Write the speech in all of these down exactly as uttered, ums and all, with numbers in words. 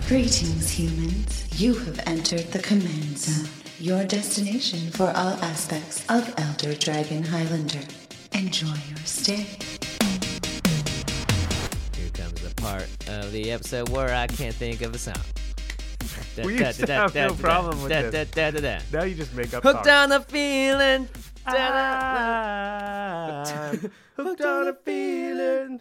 Greetings, humans. You have entered the Command Zone, your destination for all aspects of Elder Dragon Highlander. Enjoy your stay. Here comes the part of the episode where I can't think of a song. We used to have no problem with this. Now you just make up Hooked songs. on a feeling. I'm hooked on a feeling.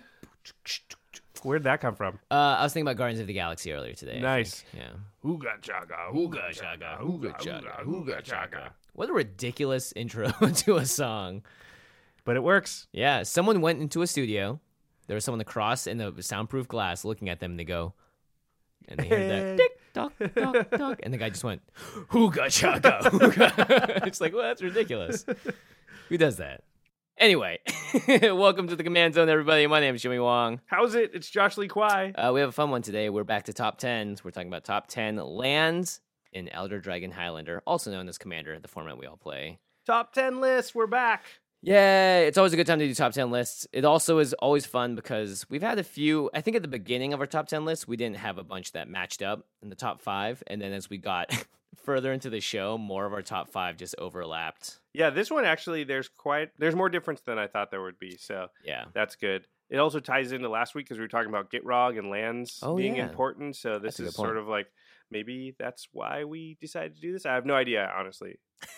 Where'd that come from? Uh, I was thinking about Guardians of the Galaxy earlier today. I Nice. think. Yeah. Hooga chaga, hooga chaga, hooga chaga, hooga chaga. What a ridiculous intro to a song. But it works. Yeah, someone went into a studio. There was someone across in the soundproof glass looking at them. And they go, and they heard that tick tock tock tock, and the guy just went, "Hooga chaga, hooga." It's like, well, that's ridiculous. Who does that? Anyway, welcome to the Command Zone, everybody. My name is Jimmy Wong. How's it? It's Josh Lee Kwai. Uh, we have a fun one today. We're back to top tens. We're talking about top ten lands in Elder Dragon Highlander, also known as Commander, the format we all play. Top ten list. We're back. Yeah, it's always a good time to do top ten lists. It also is always fun because we've had a few, I think at the beginning of our top ten list, we didn't have a bunch that matched up in the top five. And then as we got further into the show, more of our top five just overlapped. Yeah, this one actually, there's quite, there's more difference than I thought there would be. So Yeah. that's good. It also ties into last week because we were talking about Gitrog and lands Oh, being yeah. important. So this That's a good is sort point. of like, maybe that's why we decided to do this. I have no idea, honestly.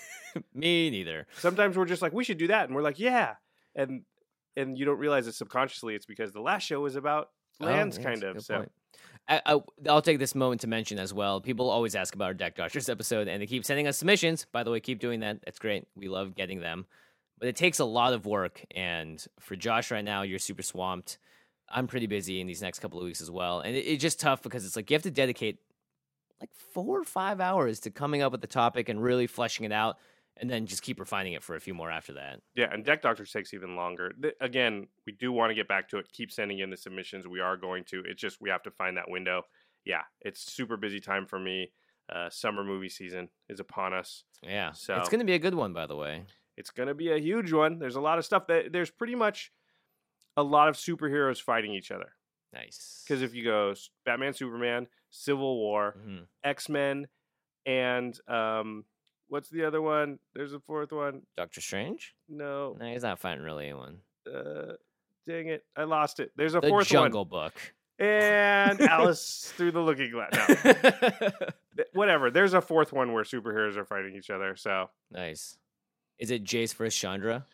Me neither. Sometimes we're just like, we should do that. And we're like, yeah. And and you don't realize it subconsciously. It's because the last show was about lands, Oh, yeah, kind that's a of. good So point. I, I, I'll take this moment to mention as well. People always ask about our Deck Dodgers episode, and they keep sending us submissions. By the way, keep doing that. That's great. We love getting them. But it takes a lot of work, and for Josh right now, you're super swamped. I'm pretty busy in these next couple of weeks as well. And it, it's just tough because it's like you have to dedicate like four or five hours to coming up with the topic and really fleshing it out, and then just keep refining it for a few more after that. yeah, and Deck Doctors takes even longer. Th- again, we do want to get back to it. Keep sending in the submissions. We are going to. It's just we have to find that window. Yeah, it's super busy time for me. Uh, summer movie season is upon us. Yeah. So- It's going to be a good one, by the way. It's going to be a huge one. There's a lot of stuff that there's pretty much a lot of superheroes fighting each other. Nice. Because if you go s- Batman, Superman, Civil War, Mhm. X-Men, and um, what's the other one? There's a fourth one. Doctor Strange? No, No, he's not fighting really anyone. uh, dang it, I lost it. There's a The fourth Jungle one. Book. And Alice through the Looking Glass. No. Th- Whatever. There's a fourth one where superheroes are fighting each other. So Nice. Is it Jace versus Chandra?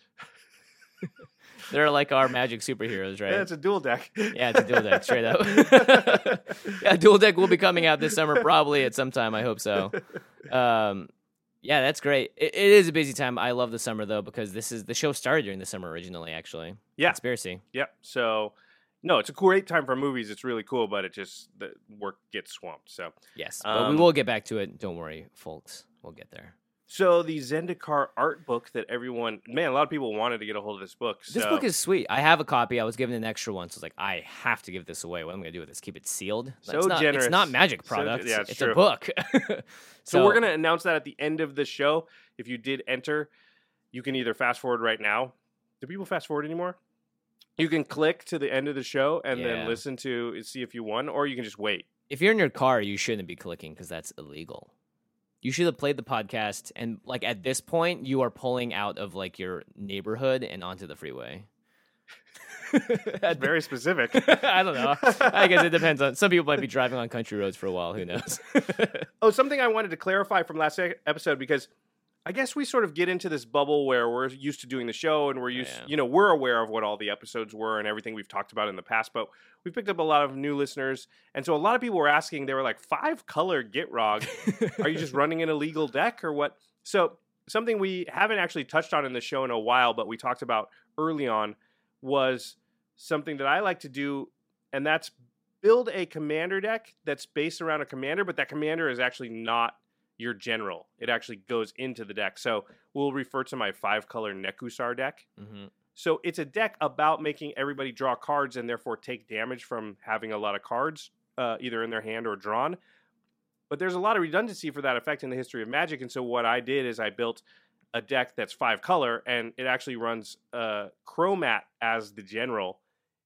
They're like our magic superheroes, right? yeah, it's a dual deck. Yeah, it's a dual deck, straight up. Yeah, dual deck will be coming out this summer, probably at some time. I hope so. Um, yeah, that's great. It, it is a busy time. I love the summer though because this is the show started during the summer originally. Actually, Yeah. Conspiracy. Yep. So, no, it's a great time for movies. It's really cool, but it just the work gets swamped. So, Yes, but we Um, will get back to it. Don't worry, folks. We'll get there. so the Zendikar art book that everyone, man, a lot of people wanted to get a hold of this book. This so, book is sweet. I have a copy. I was given an extra one, so I was like, I have to give this away. What am I going to do with this? Keep it sealed? So it's not, generous. It's not magic So- product. yeah, it's it's true. a book. So, we're gonna announce that at the end of the show. If you did enter, you can either fast forward right now. Do people fast forward anymore? You can click to the end of the show and Yeah. then listen to see if you won, or you can just wait. If you're in your car, you shouldn't be clicking because that's illegal. You should have played the podcast, and like at this point, you are pulling out of like your neighborhood and onto the freeway. That's very specific. I don't know. I guess it depends on. Some people might be driving on country roads for a while. Who knows? Oh, something I wanted to clarify from last e- episode, because I guess we sort of get into this bubble where we're used to doing the show and we're used, Yeah. you know, we're aware of what all the episodes were and everything we've talked about in the past, but we've picked up a lot of new listeners. And so a lot of people were asking, they were like, five color Gitrog, are you just running an illegal deck or what? So something we haven't actually touched on in the show in a while, but we talked about early on was something that I like to do, and that's build a commander deck that's based around a commander, but that commander is actually not your general. It actually goes into the deck. So we'll refer to my five color Nekusar deck. hmm So it's a deck about making everybody draw cards and therefore take damage from having a lot of cards, uh, either in their hand or drawn. But there's a lot of redundancy for that effect in the history of Magic. And so what I did is I built a deck that's five color, and it actually runs uh, Chromat as the general,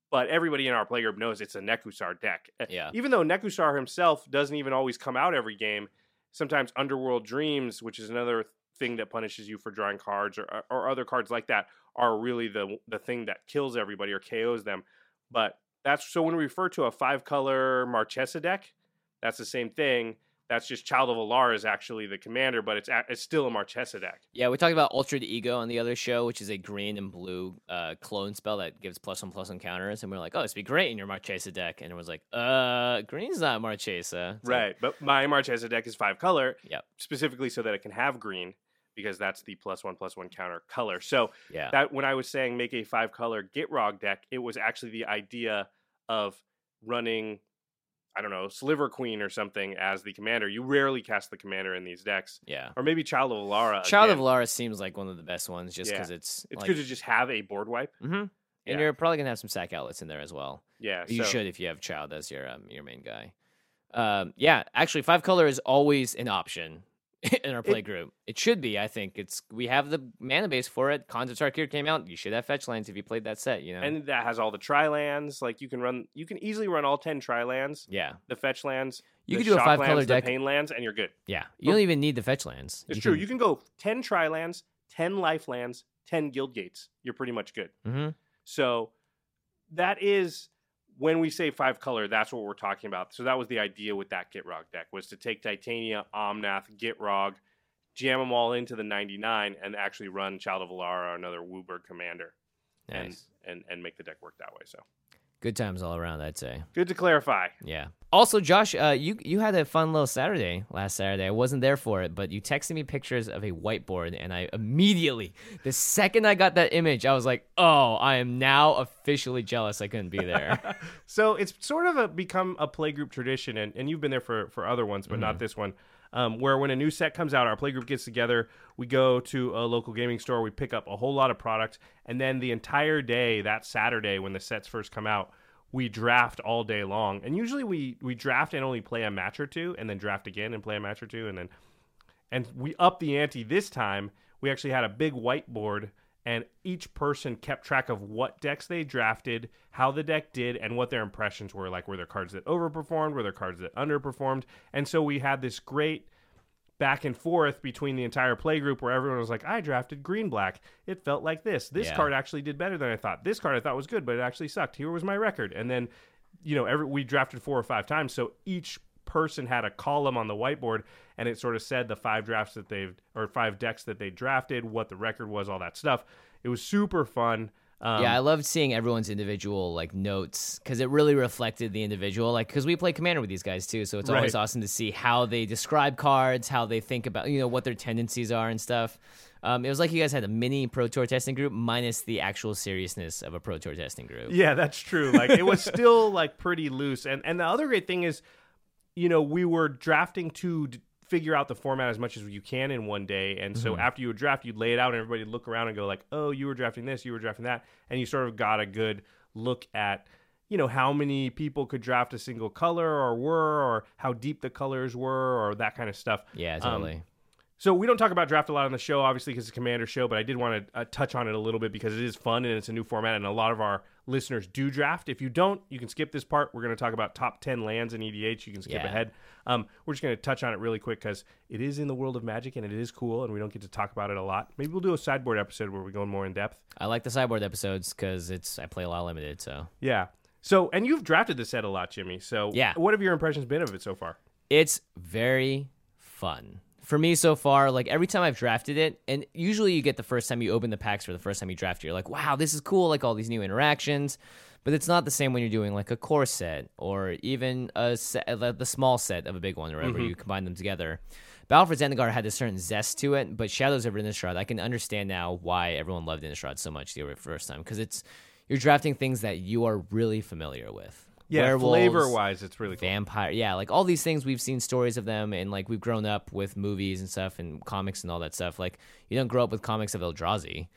but everybody in our playgroup knows it's a Nekusar deck. Yeah. Even though Nekusar himself doesn't even always come out every game, sometimes Underworld Dreams, which is another thing that punishes you for drawing cards, or or other cards like that, are really the the thing that kills everybody or K Os them. But that's so when we refer to a five color Marchesa deck, that's the same thing. That's just Child of Alara is actually the commander, but it's it's still a Marchesa deck. Yeah, we talked about Altered Ego on the other show, which is a green and blue uh, clone spell that gives plus one plus one counters, and we are like, oh, this would be great in your Marchesa deck, and it was like, uh, green's not Marchesa, it's right? Like, but my Marchesa deck is five color, yep. specifically so that it can have green because that's the plus one plus one counter color. So yeah, that when I was saying make a five color Gitrog deck, it was actually the idea of running, I don't know, Sliver Queen or something as the commander. You rarely cast the commander in these decks. Yeah. Or maybe Child of Alara. Child again. of Alara seems like one of the best ones just because Yeah. it's It's like, good to just have a board wipe. Mm-hmm. And Yeah. you're probably gonna have some sack outlets in there as well. Yeah. You so, should if you have Child as your um, your main guy. Um, yeah, actually, five color is always an option in our play It- group. It should be. I think it's we have the mana base for it. Khans of Tarkir came out. You should have fetch lands if you played that set. You know. And that has all the tri lands. Like you can run, you can easily run all ten tri lands, yeah, the fetch lands, you the could do a shock five color lands, deck. the pain lands, and you're good. Yeah, you don't even need the fetch lands. It's you true. Can, You can go ten tri lands, ten life lands, ten guild gates. You're pretty much good. Mm-hmm. So that is when we say five color, that's what we're talking about. So that was the idea with that Gitrog deck, was to take Titania, Omnath, Gitrog, jam them all into the ninety-nine, and actually run Child of Alara or another Wooburg commander, Nice. and, and and make the deck work that way. So Good times all around, I'd say. good to clarify. Yeah. Also, Josh, uh, you you had a fun little Saturday last Saturday. I wasn't there for it, but you texted me pictures of a whiteboard, and I immediately, the second I got that image, I was like, "Oh, I am now officially jealous I couldn't be there." So it's sort of a, become a playgroup tradition, and, and you've been there for, for other ones, but Mm-hmm. not this one, um, where when a new set comes out, our playgroup gets together, we go to a local gaming store, we pick up a whole lot of product, and then the entire day, that Saturday when the sets first come out, we draft all day long. And usually we, we draft and only play a match or two, and then draft again and play a match or two, and then and we upped the ante this time. We actually had a big whiteboard, and each person kept track of what decks they drafted, how the deck did, and what their impressions were. Like, were there cards that overperformed? Were there cards that underperformed? And so we had this great back and forth between the entire play group where everyone was like, I drafted green black. It felt like this. This Yeah. card actually did better than I thought. This card I thought was good, but it actually sucked. Here was my record. And then, you know, every we drafted four or five times. So each person had a column on the whiteboard, and it sort of said the five drafts that they've, or five decks that they drafted, what the record was, all that stuff. It was super fun. Um, yeah, I loved seeing everyone's individual like notes because it really reflected the individual. Like, because we play Commander with these guys too, so it's always Right. awesome to see how they describe cards, how they think about, you know, what their tendencies are and stuff. Um, it was like you guys had a mini Pro Tour testing group minus the actual seriousness of a Pro Tour testing group. Yeah, that's true. Like, it was still like pretty loose. And and the other great thing is, you know, we were drafting to d- figure out the format as much as you can in one day. And so after you would draft, you'd lay it out and everybody would look around and go like, oh, you were drafting this, you were drafting that. And you sort of got a good look at, you know, how many people could draft a single color or were, or how deep the colors were, or that kind of stuff. Yeah, Um, totally. So we don't talk about draft a lot on the show, obviously, because it's a Commander show, but I did want to uh, touch on it a little bit because it is fun and it's a new format, and a lot of our listeners do draft. If you don't, you can skip this part. We're going to talk about top ten lands in E D H. You can skip Yeah. ahead. Um, we're just going to touch on it really quick because it is in the world of Magic, and it is cool, and we don't get to talk about it a lot. Maybe we'll do a sideboard episode where we go more in depth. I like the sideboard episodes because it's I play a lot limited, so Yeah. So, and you've drafted the set a lot, Jimmy. So Yeah. what have your impressions been of it so far? it's very fun. For me so far, like every time I've drafted it, and usually you get the first time you open the packs for the first time you draft it, you're like, wow, this is cool, like all these new interactions. But it's not the same when you're doing like a core set or even a set, uh, the small set of a big one or whatever, you combine them together. Battle for Zendikar had a certain zest to it, but Shadows of Innistrad, I can understand now why everyone loved Innistrad so much the first time, because it's you're drafting things that you are really familiar with. Yeah, Werewolves, flavor-wise, it's really cool. vampire, yeah, like all these things we've seen stories of them, and like we've grown up with movies and stuff and comics and all that stuff. Like you don't grow up with comics of Eldrazi,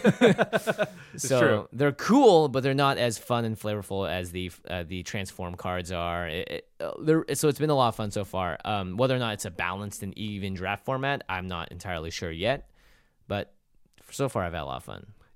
so true. they're cool, but they're not as fun and flavorful as the uh, the transform cards are. It, it, uh, they're- so it's been a lot of fun so far. Um, whether or not it's a balanced and even draft format, I'm not entirely sure yet, but so far I've had a lot of fun.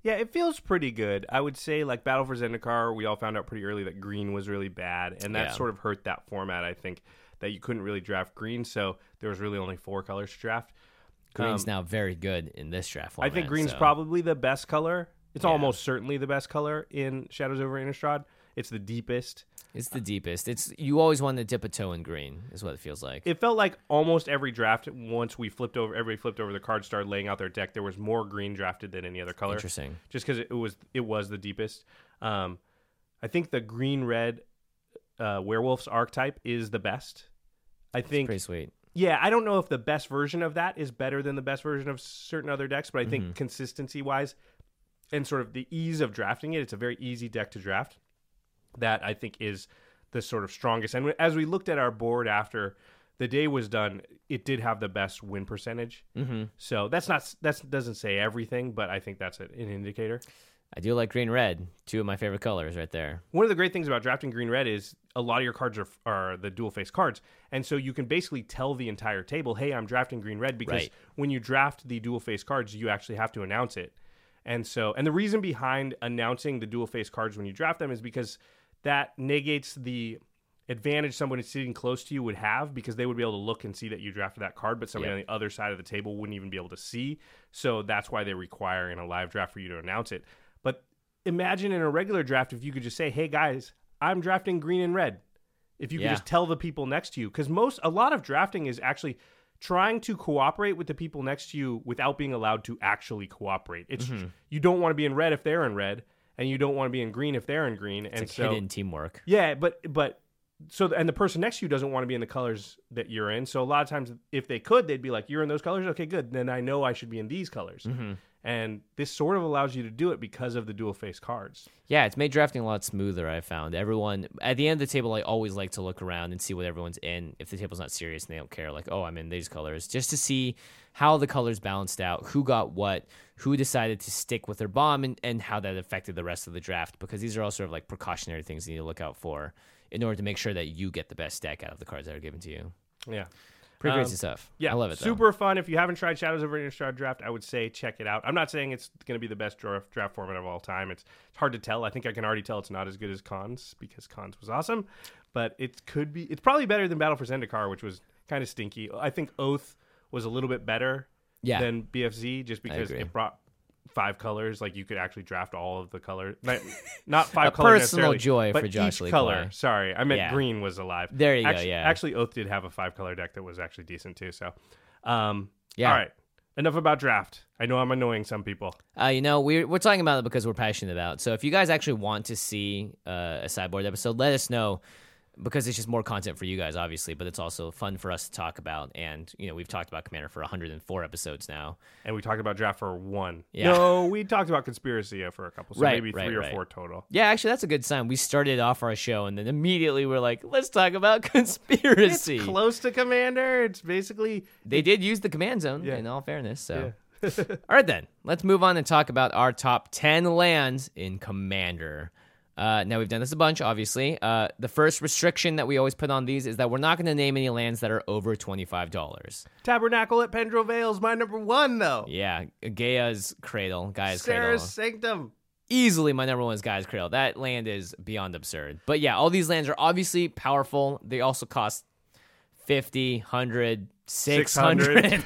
Yeah, it feels pretty good. I would say, like, Battle for Zendikar, we all found out pretty early that green was really bad, and that Yeah. sort of hurt that format, I think, that you couldn't really draft green, so there was really only four colors to draft. Green's Um, now very good in this draft I format. think green's so- probably the best color. It's Yeah. almost certainly the best color in Shadows over Innistrad. It's the deepest. It's the deepest. It's you always want to dip a toe in green, is what it feels like. It felt like almost every draft, once we flipped over, everybody flipped over the cards, started laying out their deck, there was more green drafted than any other color. Interesting. Just because it was it was the deepest. Um, I think the green red uh, werewolves archetype is the best. I think. Pretty sweet. Yeah, I don't know if the best version of that is better than the best version of certain other decks, but I think Mm-hmm. consistency wise and sort of the ease of drafting it, it's a very easy deck to draft. That I think is the sort of strongest. And as we looked at our board after the day was done, it did have the best win percentage. Mm-hmm. So that's not that doesn't say everything, but I think that's an indicator. I do like green red. Two of my favorite colors right there. One of the great things about drafting green red is a lot of your cards are are the dual face cards, and so you can basically tell the entire table, "Hey, I'm drafting green red," because Right. when you draft the dual face cards, you actually have to announce it. And so, and the reason behind announcing the dual face cards when you draft them is because that negates the advantage somebody sitting close to you would have, because they would be able to look and see that you drafted that card, but somebody Yep. on the other side of the table wouldn't even be able to see. So that's why they require in a live draft for you to announce it. But imagine in a regular draft if you could just say, "Hey guys, I'm drafting green and red." If you could Yeah. just tell the people next to you, because most a lot of drafting is actually trying to cooperate with the people next to you without being allowed to actually cooperate. It's Mm-hmm. you don't want to be in red if they're in red, and you don't want to be in green if they're in green. It's and like so hidden teamwork. yeah, but but so and the person next to you doesn't want to be in the colors that you're in. So a lot of times, if they could, they'd be like, "You're in those colors, okay, good. Then I know I should be in these colors." Mm-hmm. And this sort of allows you to do it because of the dual face cards. Yeah, it's made drafting a lot smoother, I found. Everyone, at the end of the table, I always like to look around and see what everyone's in. If the table's not serious and they don't care, like, oh, I'm in these colors, just to see how the colors balanced out, who got what, who decided to stick with their bomb, and, and how that affected the rest of the draft, because these are all sort of like precautionary things you need to look out for in order to make sure that you get the best deck out of the cards that are given to you. Yeah. Pretty Um, crazy stuff. Yeah, I love it, though. super fun. If you haven't tried Shadows over Innistrad Draft, I would say check it out. I'm not saying it's going to be the best draft, draft format of all time. It's, it's hard to tell. I think I can already tell it's not as good as Cons, because Cons was awesome, but it could be. It's probably better than Battle for Zendikar, which was kind of stinky. I think Oath was a little bit better Yeah. than B F Z, just because agree. it brought five colors. Like you could actually draft all of the colors. Not, not five A colors personal necessarily, joy but for Josh each Lee color. Kwai. Sorry, I meant Yeah. green was alive. There you go, actually, yeah. Actually, Oath did have a five color deck that was actually decent too. So, um, Yeah. all right. Enough about draft. I know I'm annoying some people. Uh, you know, we're we're talking about it because we're passionate about it. So if you guys actually want to see uh, a sideboard episode, let us know, because it's just more content for you guys, obviously, but it's also fun for us to talk about. And, you know, we've talked about Commander for one hundred four episodes now. And we talked about draft for one. Yeah. No, we talked about Conspiracia for a couple, so Right, maybe right, three or right. four total. Yeah, actually, that's a good sign. We started off our show, and then immediately we're like, let's talk about conspiracy. It's close to Commander. It's basically They did use the command zone, Yeah. in all fairness. So, Yeah. all right, then let's move on and talk about our top ten lands in Commander. Uh, now we've done this a bunch, obviously. Uh, the first restriction that we always put on these is that we're not going to name any lands that are over twenty-five dollars. Tabernacle at Pendrell Vale's my number one, though. Yeah, Gaia's Cradle, Gaia's Sarah's Cradle. Sanctum. Easily my number one is Gaia's Cradle. That land is beyond absurd. But yeah, all these lands are obviously powerful. They also cost fifty, one hundred, six hundred.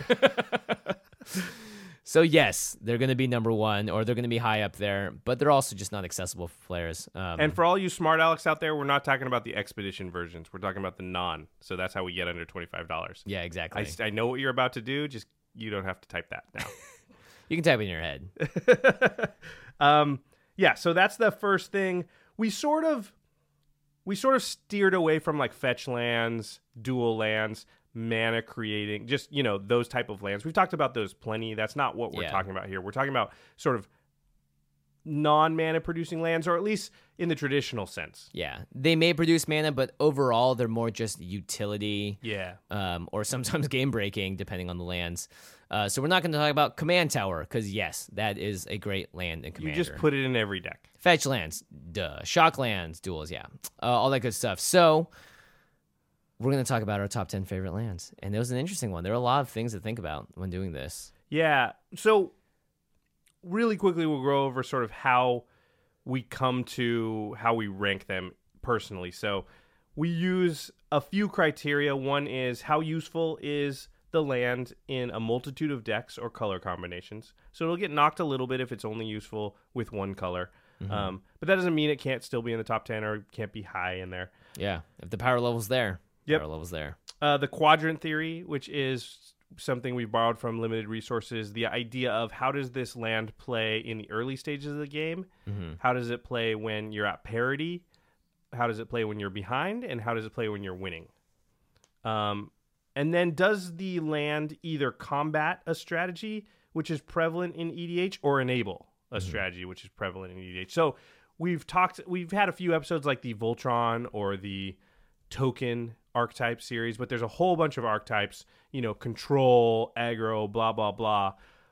So yes, they're going to be number one, or they're going to be high up there, but they're also just not accessible for players. Um, And for all you smart Alex out there, we're not talking about the Expedition versions. We're talking about the non. So that's how we get under twenty-five dollars. yeah, exactly. I, I know what you're about to do. Just you don't have to type that now. You can type it in your head. um, yeah, so that's the first thing. We sort of we sort of steered away from like fetch lands, dual lands, mana creating, just, you know, those type of lands. We've talked about those plenty. That's not what we're Yeah. talking about here. We're talking about sort of non-mana producing lands, or at least in the traditional sense. Yeah, they may produce mana, but overall they're more just utility, Yeah. um, or sometimes game breaking, depending on the lands. Uh, so we're not going to talk about Command Tower, because yes, that is a great land in You Commander. just put it in every deck. Fetch lands, duh. Shock lands, duels, yeah. Uh, all that good stuff. So we're going to talk about our top ten favorite lands. And it was an interesting one. There are a lot of things to think about when doing this. Yeah. So really quickly we'll go over sort of how we come to how we rank them personally. So we use a few criteria. One is how useful is the land in a multitude of decks or color combinations. So it'll get knocked a little bit if it's only useful with one color. Mm-hmm. Um, but that doesn't mean it can't still be in the top ten or can't be high in there. Yeah, if the power level's there, yep. power level's there. Uh, the quadrant theory, which is something we borrowed from limited resources, the idea of how does this land play in the early stages of the game? Mm-hmm. How does it play when you're at parity? How does it play when you're behind? And how does it play when you're winning? Um, and then does the land either combat a strategy, which is prevalent in E D H, or enable a mm-hmm. strategy, which is prevalent in E D H? So we've talked, we've had a few episodes like the Voltron or the token archetype series, but there's a whole bunch of archetypes, you know, control, aggro, blah, blah, blah.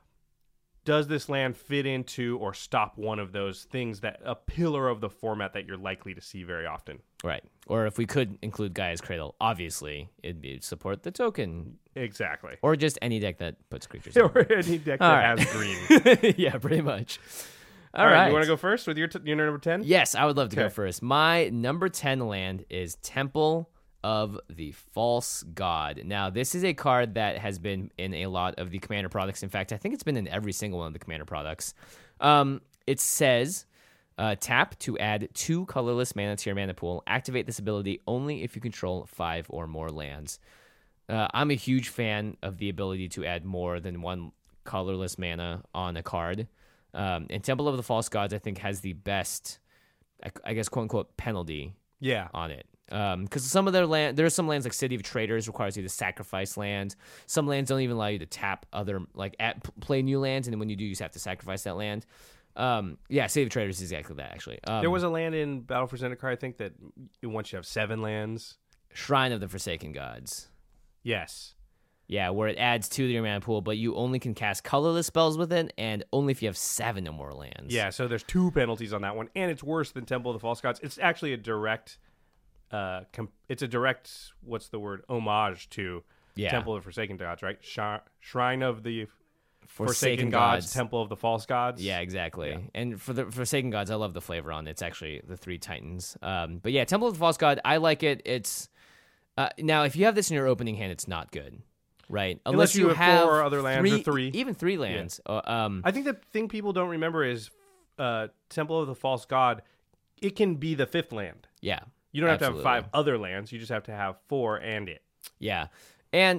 Does this land fit into or stop one of those things, that a pillar of the format that you're likely to see very often? Right. Or if we could include Gaia's Cradle, obviously it'd be support the token. Exactly. Or just any deck that puts creatures in. Or any deck All that right. has green. Yeah, pretty much. All, All right. right. You want to go first with your, t- your number ten? Yes, I would love to Okay. go first. My number ten land is Temple of the False God. Now, this is a card that has been in a lot of the Commander products. In fact, I think it's been in every single one of the Commander products. Um, it says, uh, tap to add two colorless mana to your mana pool. Activate this ability only if you control five or more lands. Uh, I'm a huge fan of the ability to add more than one colorless mana on a card. Um, and Temple of the False Gods, I think, has the best, I, I guess, quote-unquote, penalty Yeah. on it. Because um, some of their land, there are some lands like City of Traders requires you to sacrifice land. Some lands don't even allow you to tap other, like at, play new lands, and then when you do, you just have to sacrifice that land. Um, yeah, City of Traders is exactly that, actually. Um, There was a land in Battle for Zendikar, I think, that once you have seven lands. Shrine of the Forsaken Gods. Yes. Yeah, where it adds two to your mana pool, but you only can cast colorless spells with it, and only if you have seven or more lands. Yeah, so there's two penalties on that one, and it's worse than Temple of the False Gods. It's actually a direct, uh, comp- it's a direct, what's the word, homage to Yeah. Temple of the Forsaken Gods, right? Sh- Shrine of the Forsaken, Forsaken Gods, Gods. Temple of the False Gods. Yeah, exactly. Yeah. And for the Forsaken Gods, I love the flavor on it. It's actually the three Titans. Um, but yeah, Temple of the False God, I like it. It's uh, now, if you have this in your opening hand, it's not good. Right, Unless you have four other lands or three. even three lands. Yeah. Uh, um, I think the thing people don't remember is uh, Temple of the False God, it can be the fifth land. Yeah. You don't have absolutely. to have five other lands. You just have to have four and it. Yeah. And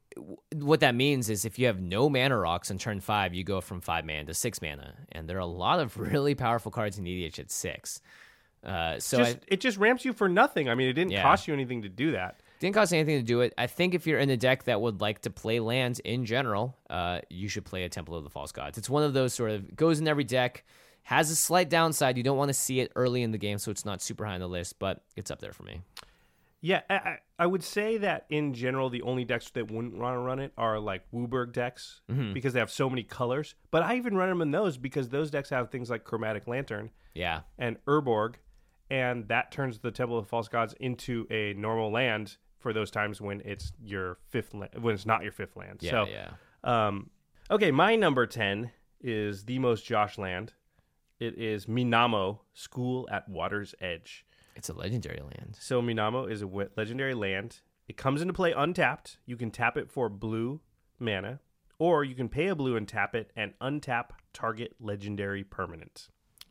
what that means is if you have no mana rocks on turn five, you go from five mana to six mana. And there are a lot of really powerful cards in E D H at six. Uh, so just, I, it just ramps you for nothing. I mean, it didn't Yeah. cost you anything to do that. Didn't cost anything to do it. I think if you're in a deck that would like to play lands in general, uh, you should play a Temple of the False Gods. It's one of those sort of goes in every deck, has a slight downside. You don't want to see it early in the game, so it's not super high on the list, but it's up there for me. Yeah, I, I- I would say that in general, the only decks that wouldn't want to run it are like Wooburg decks Mm-hmm. because they have so many colors. But I even run them in those because those decks have things like Chromatic Lantern Yeah. and Urborg, and that turns the Temple of the False Gods into a normal land for those times when it's your fifth la- when it's not your fifth land. Yeah, so, yeah. Um, okay, my number ten is the most Josh land. It is Minamo, School at Water's Edge. It's a legendary land. So Minamo is a w- legendary land. It comes into play untapped. You can tap it for blue mana, or you can pay a blue and tap it and untap target legendary permanent.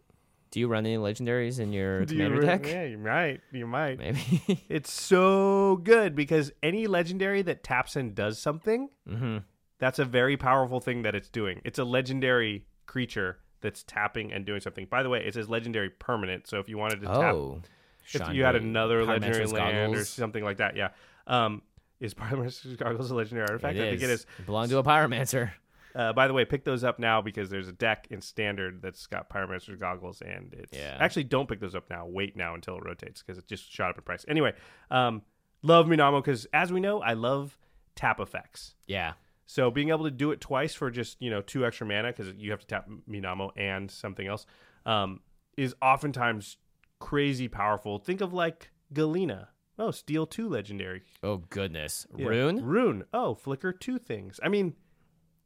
Do you run any legendaries in your Do you commander re- deck? Yeah, you might. You might. Maybe. It's so good because any legendary that taps and does something, mm-hmm. that's a very powerful thing that it's doing. It's a legendary creature that's tapping and doing something. By the way, it says legendary permanent, so if you wanted to tap... Oh. If Sean you had Gray, another legendary Pyromancer's land or Goggles. something like that, yeah. Um, is Pyromancer's Goggles a legendary artifact? It I think it is. is. It belonged to a Pyromancer. Uh, by the way, pick those up now because there's a deck in Standard that's got Pyromancer's Goggles, and it's Yeah. actually don't pick those up now. Wait now until it rotates because it just shot up in price. Anyway, um, love Minamo because as we know, I love tap effects. Yeah. So being able to do it twice for just you know two extra mana because you have to tap Minamo and something else um, is oftentimes crazy powerful. Think of like Galena. Oh, steal two legendary. Oh, goodness. Yeah. Rune? Rune. Oh, flicker two things. I mean,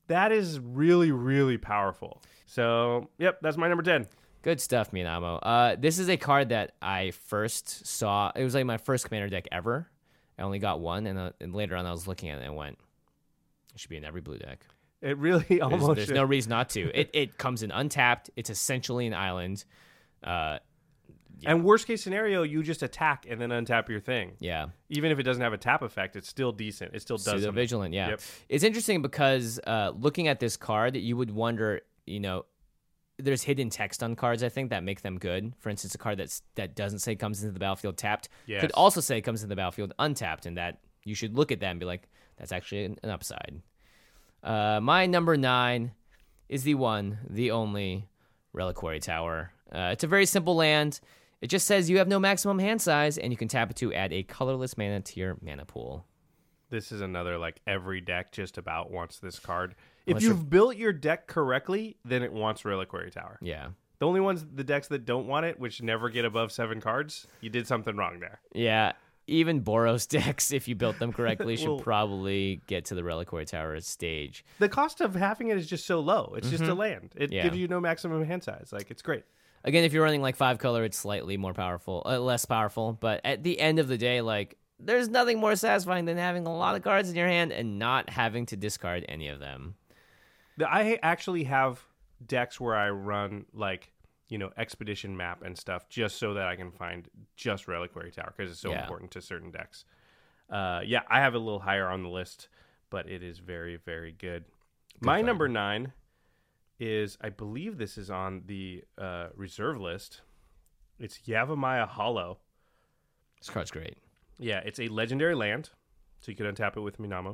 That is really, really powerful. So, yep, that's my number ten. Good stuff, Minamo. Uh, this is a card that I first saw. It was like my first commander deck ever. I only got one, and, uh, and later on I was looking at it and went, it should be in every blue deck. It really almost There's, there's should. no reason not to. It it comes in untapped. It's essentially an island. Uh, yeah. And worst case scenario, you just attack and then untap your thing. Yeah. Even if it doesn't have a tap effect, it's still decent. It still does something. Pseudo-vigilant, yeah. Yep. It's interesting because uh, looking at this card, you would wonder, you know, there's hidden text on cards, I think, that make them good. For instance, a card that's that doesn't say comes into the battlefield tapped Yes. could also say comes into the battlefield untapped, and that you should look at that and be like, that's actually an, an upside. Uh, my number nine is the one, the only Reliquary Tower. Uh, it's a very simple land. It just says you have no maximum hand size, and you can tap it to add a colorless mana to your mana pool. This is another, like, every deck just about wants this card. Unless if you've built your deck correctly, then it wants Reliquary Tower. Yeah. The only ones, the decks that don't want it, which never get above seven cards, you did something wrong there. Yeah. Even Boros decks, if you built them correctly, should Well- probably get to the Reliquary Tower stage. The cost of having it is just so low. It's just a land. It Yeah. gives you no maximum hand size. Like, it's great. Again, if you're running like five color, it's slightly more powerful, uh, less powerful. But at the end of the day, like, there's nothing more satisfying than having a lot of cards in your hand and not having to discard any of them. The- I actually have decks where I run, like, you know, expedition map and stuff just so that I can find just Reliquary Tower because it's so Yeah. important to certain decks. Uh, yeah, I have it a little higher on the list, but it is very, very good. My card. number nine is, I believe this is on the uh, reserve list. It's Yavimaya Hollow. This card's great. Yeah, it's a legendary land, so you can untap it with Minamo.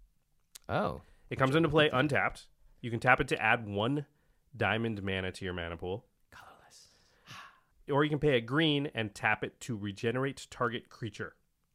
Oh. It comes into play untapped. You can tap it to add one diamond mana to your mana pool. Colorless. Or you can pay a green and tap it to regenerate target creature.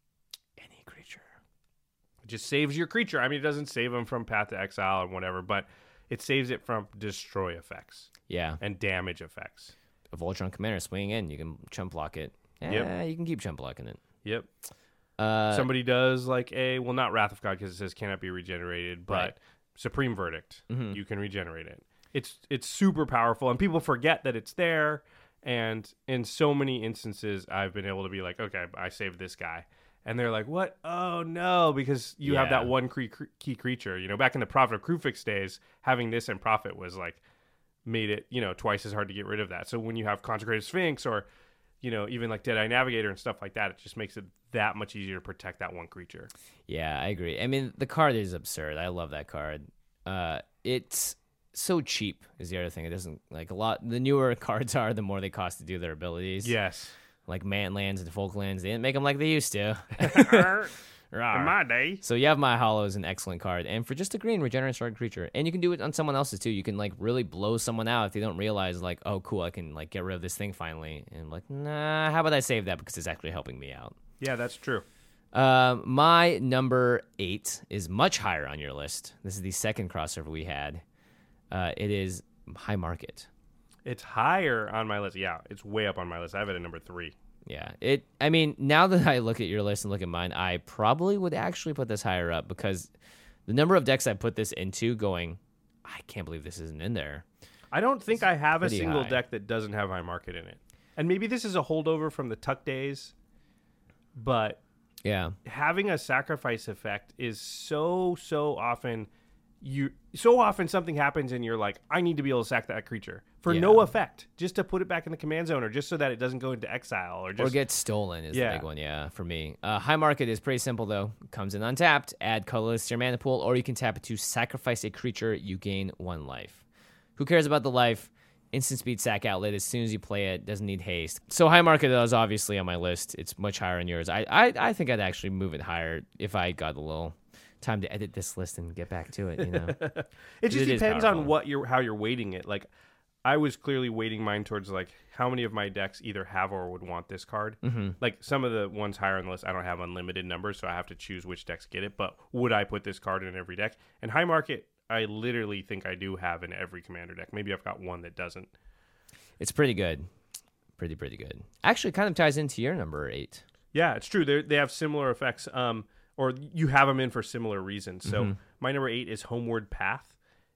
Any creature. It just saves your creature. I mean, it doesn't save them from Path to Exile and whatever, but it saves it from destroy effects Yeah. and damage effects. A Voltron Commander swinging in, you can chump block it. Yeah, Yep. you can keep chump blocking it. Yep. Uh, Somebody does like a, well, not Wrath of God because it says cannot be regenerated, but Right. Supreme Verdict. Mhm. You can regenerate it. It's it's super powerful, and people forget that it's there. And in so many instances, I've been able to be like, okay, I saved this guy. And they're like, what? Oh, no, because you have Yeah. that one cre- cre- key creature. You know, back in the Prophet of Krufix days, having this and Prophet was like, made it, you know, twice as hard to get rid of that. So when you have Consecrated Sphinx or, you know, even like Deadeye Navigator and stuff like that, it just makes it that much easier to protect that one creature. Yeah, I agree. I mean, the card is absurd. I love that card. Uh, it's so cheap is the other thing. It doesn't, like, a lot, the newer cards are, the more they cost to do their abilities. Yes. Like man lands and folk lands, they didn't make them like they used to. In Rawr. my day. So Yavimaya Hollow is an excellent card, and for just a green, regenerate target creature, and you can do it on someone else's too. You can like really blow someone out if they don't realize, like, oh cool, I can like get rid of this thing finally, and I'm like, nah, how about I save that because it's actually helping me out. Yeah, that's true. Um, my number eight is much higher on your list. This is the second crossover we had. Uh, it is High Market. It's higher on my list. Yeah, it's way up on my list. I have it at number three. Yeah, it. I mean, now that I look at your list and look at mine, I probably would actually put this higher up because the number of decks I put this into, going, I can't believe this isn't in there. I don't think I have a pretty single high. deck that doesn't have High Market in it. And maybe this is a holdover from the Tuck days, but Yeah, having a sacrifice effect is so, so often you so often something happens and you're like, I need to be able to sack that creature for Yeah. no effect, just to put it back in the command zone or just so that it doesn't go into exile or or just get stolen is Yeah. the big one. Yeah, for me, uh, High Market is pretty simple though. Comes in untapped, add colorless to your mana pool, or you can tap it to sacrifice a creature. You gain one life. Who cares about the life? Instant speed sack outlet as soon as you play it. Doesn't need haste. So High Market is obviously on my list. It's much higher on yours. I, I I think I'd actually move it higher if I got a little time to edit this list and get back to it. You know, it just It is depends on powerful. what you're how you're weighting it. Like I was clearly weighting mine towards like how many of my decks either have or would want this card. mm-hmm. Like some of the ones higher on the list, I don't have unlimited numbers, so I have to choose which decks get it. But would I put this card in every deck? And High Market, I literally think I do have in every commander deck. Maybe I've got one that doesn't. It's pretty good. Pretty, pretty good. Actually, kind of ties into your number eight. Yeah, it's true. They they have similar effects, um, or you have them in for similar reasons. So Mhm. my number eight is Homeward Path.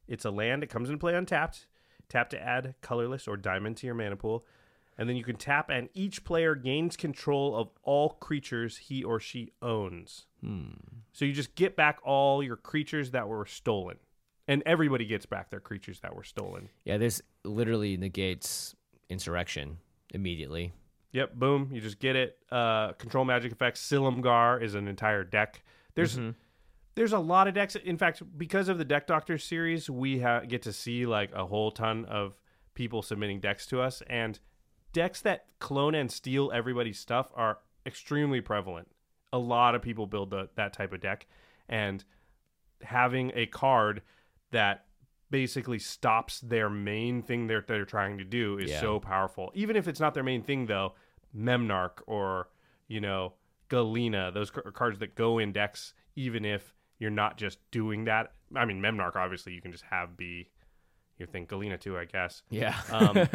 It's a land. It comes into play untapped. Tap to add colorless or diamond to your mana pool. And then you can tap, and each player gains control of all creatures he or she owns. Hmm. So you just get back all your creatures that were stolen. And everybody gets back their creatures that were stolen. Yeah, this literally negates insurrection immediately. Yep, boom. You just get it. Uh, control magic effects. Silumgar is an entire deck. There's... Mm-hmm. There's a lot of decks. In fact, because of the Deck Doctor series, we ha- get to see like a whole ton of people submitting decks to us. And decks that clone and steal everybody's stuff are extremely prevalent. A lot of people build the, that type of deck. And having a card that basically stops their main thing they're, they're trying to do is yeah. so powerful. Even if it's not their main thing, though, Memnarch or, you know, Galena, those c- cards that go in decks, even if you're not just doing that. I mean, Memnarch, obviously, you can just have be your thing. Galena, too, I guess. Yeah. um,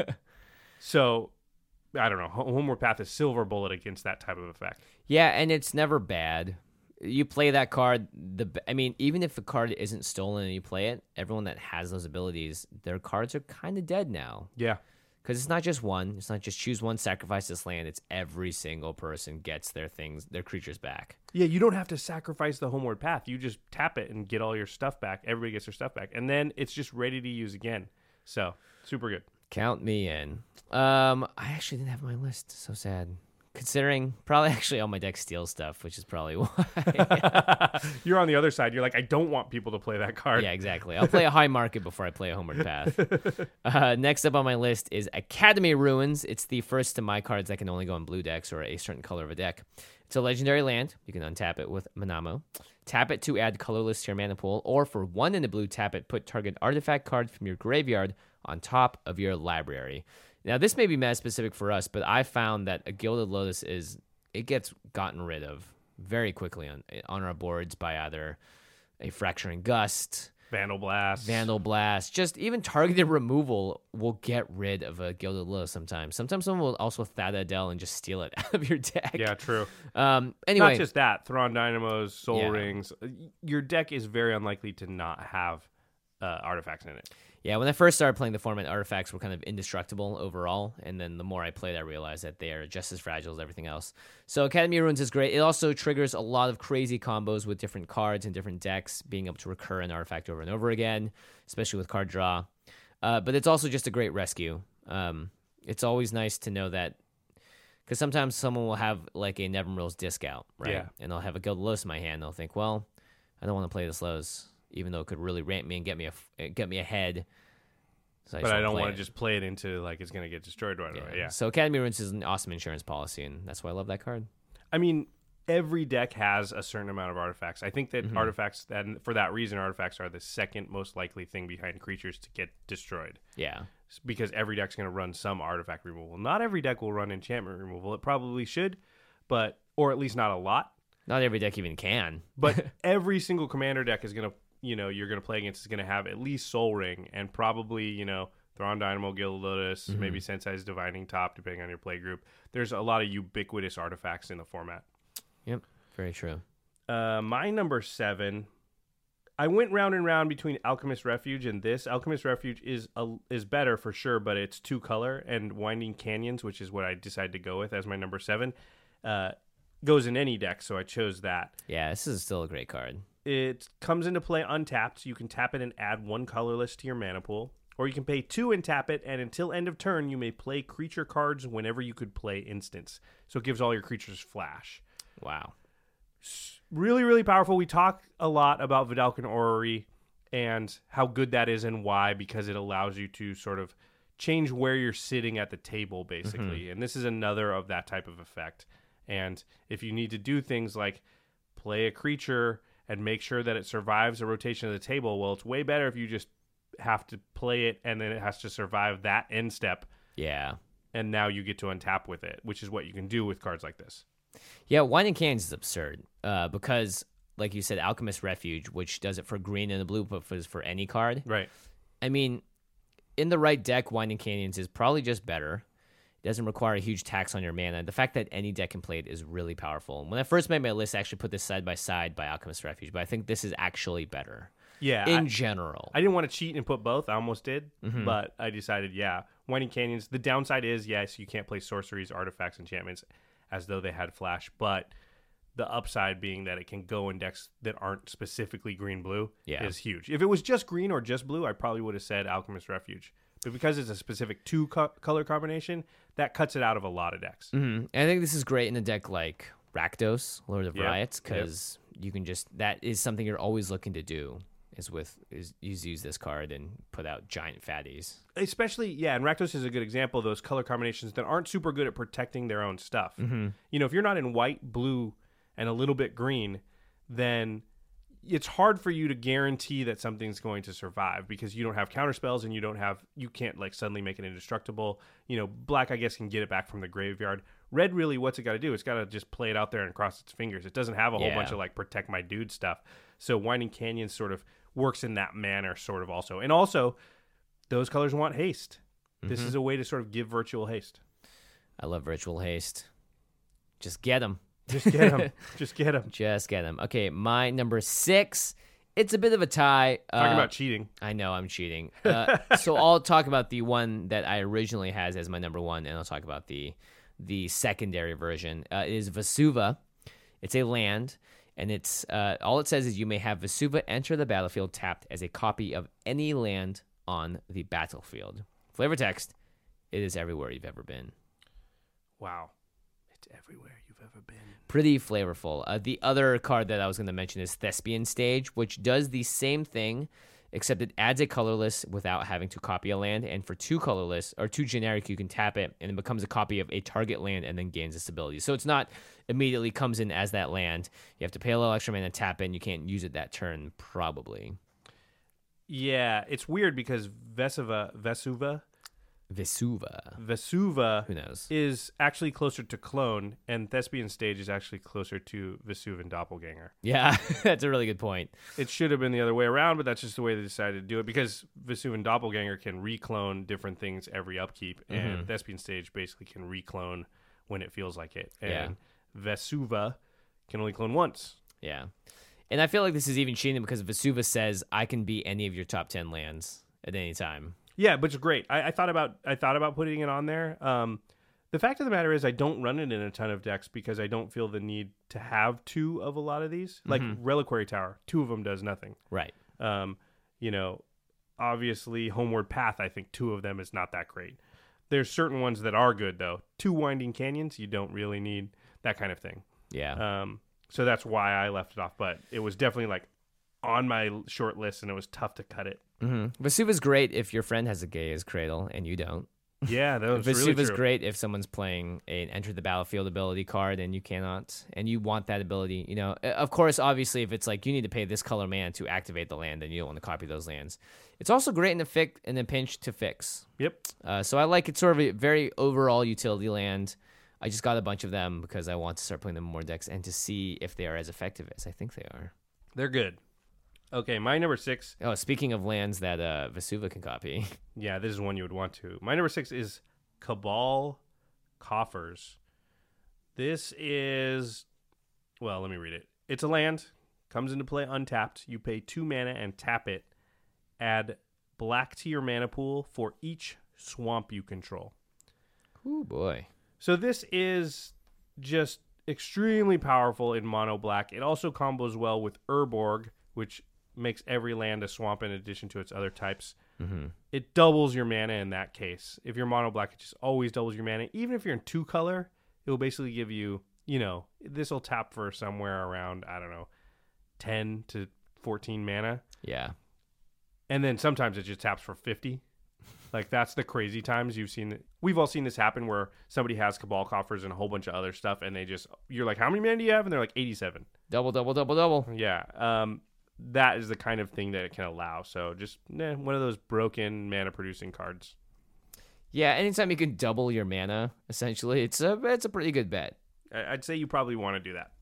so, I don't know. Homeward Path is silver bullet against that type of effect. Yeah, and it's never bad. You play that card. The I mean, even if a card isn't stolen and you play it, everyone that has those abilities, their cards are kind of dead now. Yeah. Because it's not just one. It's not just choose one, sacrifice this land. It's every single person gets their things, their creatures back. Yeah, you don't have to sacrifice the Homeward Path. You just tap it and get all your stuff back. Everybody gets their stuff back. And then it's just ready to use again. So, super good. Count me in. Um, I actually didn't have my list. So sad. Considering probably actually all my deck steals stuff, which is probably why. You're on the other side. You're like, I don't want people to play that card. Yeah, exactly. I'll play a high market before I play a Homeward Path. Uh, next up on my list is Academy Ruins. It's the first of my cards that can only go in blue decks or a certain color of a deck. It's a legendary land. You can untap it with Manamo. Tap it to add colorless to your mana pool, or for one in the blue, tap it, put target artifact card from your graveyard on top of your library. Now, this may be meta specific for us, but I found that a Gilded Lotus is, it gets gotten rid of very quickly on on our boards by either a Fracturing Gust, Vandal Blast, Vandal Blast, just even targeted removal will get rid of a Gilded Lotus sometimes. Sometimes someone will also Thada Adel and just steal it out of your deck. Yeah, true. Um, anyway. Not just that, Thrawn Dynamos, Soul Yeah. Rings. Your deck is very unlikely to not have uh, artifacts in it. Yeah, when I first started playing the format, artifacts were kind of indestructible overall, and then the more I played, I realized that they are just as fragile as everything else. So Academy of Ruins is great. It also triggers a lot of crazy combos with different cards and different decks, being able to recur an artifact over and over again, especially with card draw. Uh, but it's also just a great rescue. Um, it's always nice to know that, because sometimes someone will have like a Nevermill's disc out, right? Yeah. And they'll have a Gilded Lotus in my hand, and they'll think, well, I don't want to play this Lotus, even though it could really ramp me and get me a, get me ahead. So I But I don't want want to just play it into like it's going to get destroyed right away. Yeah. So Academy Ruins is an awesome insurance policy, and that's why I love that card. I mean, every deck has a certain amount of artifacts. I think that Mm-hmm. artifacts, that for that reason, artifacts are the second most likely thing behind creatures to get destroyed. Yeah. It's because every deck's going to run some artifact removal. Not every deck will run enchantment removal. It probably should, but or at least not a lot. Not every deck even can. But every single commander deck is going to, you know, you're going to play against is going to have at least Soul Ring and probably, you know, Thrawn Dynamo, Gilded Lotus, Mm-hmm. maybe Sensei's Divining Top, depending on your play group. There's a lot of ubiquitous artifacts in the format. Yep. Very true. Uh, my number seven, I went round and round between Alchemist Refuge and this. Alchemist Refuge is a, is better for sure, but it's two color, and Winding Canyons, which is what I decided to go with as my number seven, uh, goes in any deck, so I chose that. Yeah, this is still a great card. It comes into play untapped. You can tap it and add one colorless to your mana pool. Or you can pay two and tap it, and until end of turn, you may play creature cards whenever you could play instants. So it gives all your creatures flash. Wow. Really, really powerful. We talk a lot about Vidalcan Orrery and how good that is and why, because it allows you to sort of change where you're sitting at the table, basically. Mm-hmm. And this is another of that type of effect. And if you need to do things like play a creature and make sure that it survives a rotation of the table, well, it's way better if you just have to play it and then it has to survive that end step. Yeah. And now you get to untap with it, which is what you can do with cards like this. Yeah, Winding Canyons is absurd uh, because, like you said, Alchemist Refuge, which does it for green and the blue, but for, for any card. Right. I mean, in the right deck, Winding Canyons is probably just better. It doesn't require a huge tax on your mana. The fact that any deck can play it is really powerful. When I first made my list, I actually put this side by side by Alchemist Refuge, but I think this is actually better. Yeah, in I, general. I didn't want to cheat and put both. I almost did, Mhm. but I decided, yeah, Winding Canyons. The downside is, yes, you can't play sorceries, artifacts, enchantments as though they had flash, but the upside being that it can go in decks that aren't specifically green-blue Yeah. is huge. If it was just green or just blue, I probably would have said Alchemist Refuge. But because it's a specific two co- color combination, that cuts it out of a lot of decks. Mhm. I think this is great in a deck like Rakdos, Lord of Yep. Riots, because you can just that is something you're always looking to do. Is with is use use this card and put out giant fatties. Especially, yeah, and Rakdos is a good example of those color combinations that aren't super good at protecting their own stuff. Mm-hmm. You know, if you're not in white, blue, and a little bit green, then it's hard for you to guarantee that something's going to survive because you don't have counter spells and you don't have you can't like suddenly make it indestructible. You know, black I guess can get it back from the graveyard. Red really what's it got to do? It's got to just play it out there and cross its fingers. It doesn't have a whole Yeah. bunch of like protect my dude stuff. So Winding Canyon sort of works in that manner sort of also. And also those colors want haste. This Mhm. is a way to sort of give virtual haste. I love Virtual Haste. Just get them. Just get them. Just get them. Just get them. Okay, my number six. It's a bit of a tie. Talking Uh, about cheating. I know I'm cheating. Uh, so I'll talk about the one that I originally has as my number one, and I'll talk about the the secondary version. Uh, it is Vesuva. It's a land, and it's uh, all it says is you may have Vesuva enter the battlefield tapped as a copy of any land on the battlefield. Flavor text: it is everywhere you've ever been. Wow. It's everywhere you've ever been. Pretty flavorful. Uh, the other card that I was going to mention is Thespian Stage, which does the same thing, except it adds a colorless without having to copy a land. And for two colorless or two generic, you can tap it and it becomes a copy of a target land and then gains its ability. So it's not immediately comes in as that land. You have to pay a little extra mana, tap it, and you can't use it that turn, probably. Yeah, it's weird because Vesuva, Vesuva, Vesuva. Vesuva Who knows? is actually closer to Clone, and Thespian Stage is actually closer to Vesuvan Doppelganger. Yeah, that's a really good point. It should have been the other way around, but that's just the way they decided to do it because Vesuvan Doppelganger can reclone different things every upkeep, and Mhm. Thespian Stage basically can reclone when it feels like it. And Yeah. Vesuva can only clone once. Yeah. And I feel like this is even cheating because Vesuva says I can be any of your top ten lands at any time. Yeah, but it's great. I, I thought about I thought about putting it on there. Um, the fact of the matter is, I don't run it in a ton of decks because I don't feel the need to have two of a lot of these. Like Mhm. Reliquary Tower, two of them does nothing. Right. Um, you know, obviously Homeward Path, I think two of them is not that great. There's certain ones that are good though. Two Winding Canyons, you don't really need that kind of thing. Yeah. Um, so that's why I left it off. But it was definitely like on my short list, and it was tough to cut it. Mm-hmm. Vesuva's great if your friend has a Gaia's Cradle and you don't. Yeah, that was Vesuva's really true. great if someone's playing an enter the battlefield ability card and you cannot, and you want that ability. You know, of course, obviously, if it's like you need to pay this color mana to activate the land, then you don't want to copy those lands. It's also great in a fix in a pinch to fix. Yep. Uh, so I like it, sort of a very overall utility land. I just got a bunch of them because I want to start putting them in more decks and to see if they are as effective as I think they are. They're good. Okay, my number six. Oh, speaking of lands that uh, Vesuva can copy. Yeah, this is one you would want to. My number six is Cabal Coffers. This is, well, let me read it. It's a land, comes into play untapped. You pay two mana and tap it. Add black to your mana pool for each swamp you control. Oh boy. So this is just extremely powerful in mono black. It also combos well with Urborg, which makes every land a swamp in addition to its other types. Mm-hmm. It doubles your mana in that case. If you're mono black, it just always doubles your mana. Even if you're in two color, it will basically give you, you know, this will tap for somewhere around, I don't know, ten to fourteen mana. Yeah. And then sometimes it just taps for fifty. Like, that's the crazy times you've seen. We've all seen this happen where somebody has Cabal Coffers and a whole bunch of other stuff, and they just, you're like, how many mana do you have? And they're like, eighty-seven. Double, double, double, double. Yeah. Um, that is the kind of thing that it can allow. So just eh, one of those broken mana-producing cards. Yeah, anytime you can double your mana, essentially, it's a it's a pretty good bet. I- I'd say you probably want to do that.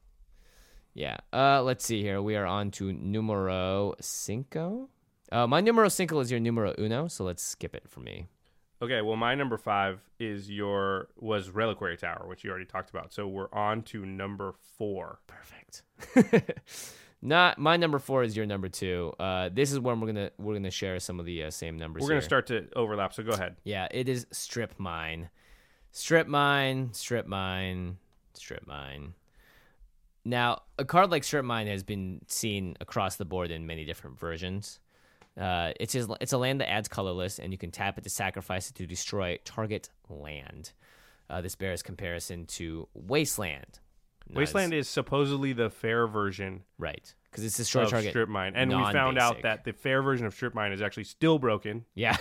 Yeah. Uh, let's see here. We are on to numero cinco. Uh, my numero cinco is your numero uno, so let's skip it for me. Okay, well, my number five is your was Reliquary Tower, which you already talked about. So we're on to number four. Perfect. Not my number four is your number two. Uh, this is when we're gonna we're gonna share some of the uh, same numbers. We're gonna here. start to overlap. So go ahead. Yeah, it is Strip Mine, Strip Mine, Strip Mine, Strip Mine. Now, a card like Strip Mine has been seen across the board in many different versions. Uh, it's his, it's a land that adds colorless, and you can tap it to sacrifice it to destroy target land. Uh, this bears comparison to Wasteland. Wasteland is supposedly the fair version, right? Because it's destroy of target Strip Mine, and we found out non-basic. that the fair version of Strip Mine is actually still broken. Yeah.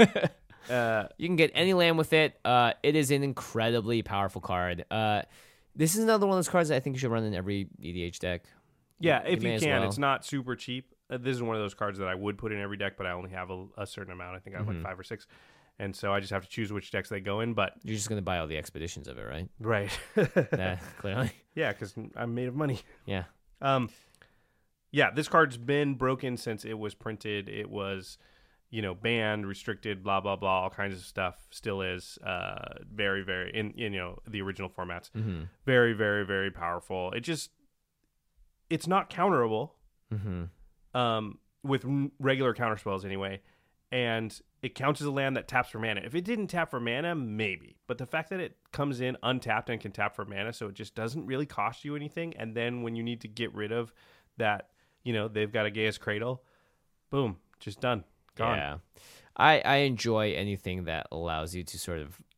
Uh, You can get any land with it. Uh, it is an incredibly powerful card. Uh, this is another one of those cards that I think you should run in every E D H deck. yeah, if may you as can, well. it's not super cheap. Uh, this is one of those cards that I would put in every deck, but I only have a, a certain amount. I think I have Mm-hmm. like five or six, and so I just have to choose which decks they go in. But You're just gonna buy all the expeditions of it, right? right, Yeah, clearly. yeah, because I'm made of money. Yeah. Um, yeah, this card's been broken since it was printed. It was, you know, banned, restricted, blah blah blah, all kinds of stuff. Still is, uh, very very in, in you know the original formats. Mm-hmm. Very very very powerful. It just, it's not counterable, Mm-hmm. um, with n- regular counterspells anyway, and it counts as a land that taps for mana. If it didn't tap for mana, maybe, but the fact that it comes in untapped and can tap for mana, so it just doesn't really cost you anything. And then when you need to get rid of that, you know, they've got a Gaia's Cradle, boom, just done, gone. Yeah. I I enjoy anything that allows you to sort of.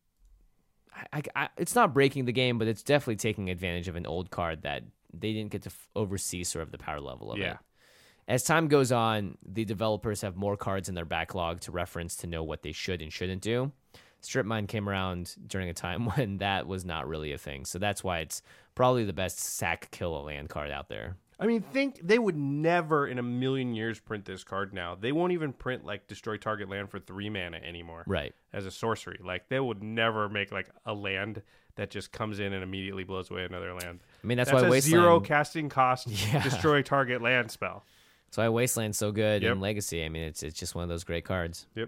I, I, I- it's not breaking the game, but it's definitely taking advantage of an old card that they didn't get to f- oversee sort of the power level of Yeah. it. As time goes on, the developers have more cards in their backlog to reference to know what they should and shouldn't do. Strip Mine came around during a time when that was not really a thing. So that's why it's probably the best sack kill a land card out there. I mean, think they would never in a million years print this card now. They won't even print like destroy target land for three mana anymore. Right. As a sorcery. Like they would never make like a land that just comes in and immediately blows away another land. I mean, that's, That's why a Wasteland, zero casting cost Yeah. destroy target land spell. That's why Wasteland's so good Yep. in Legacy. I mean, it's it's just one of those great cards. Yep.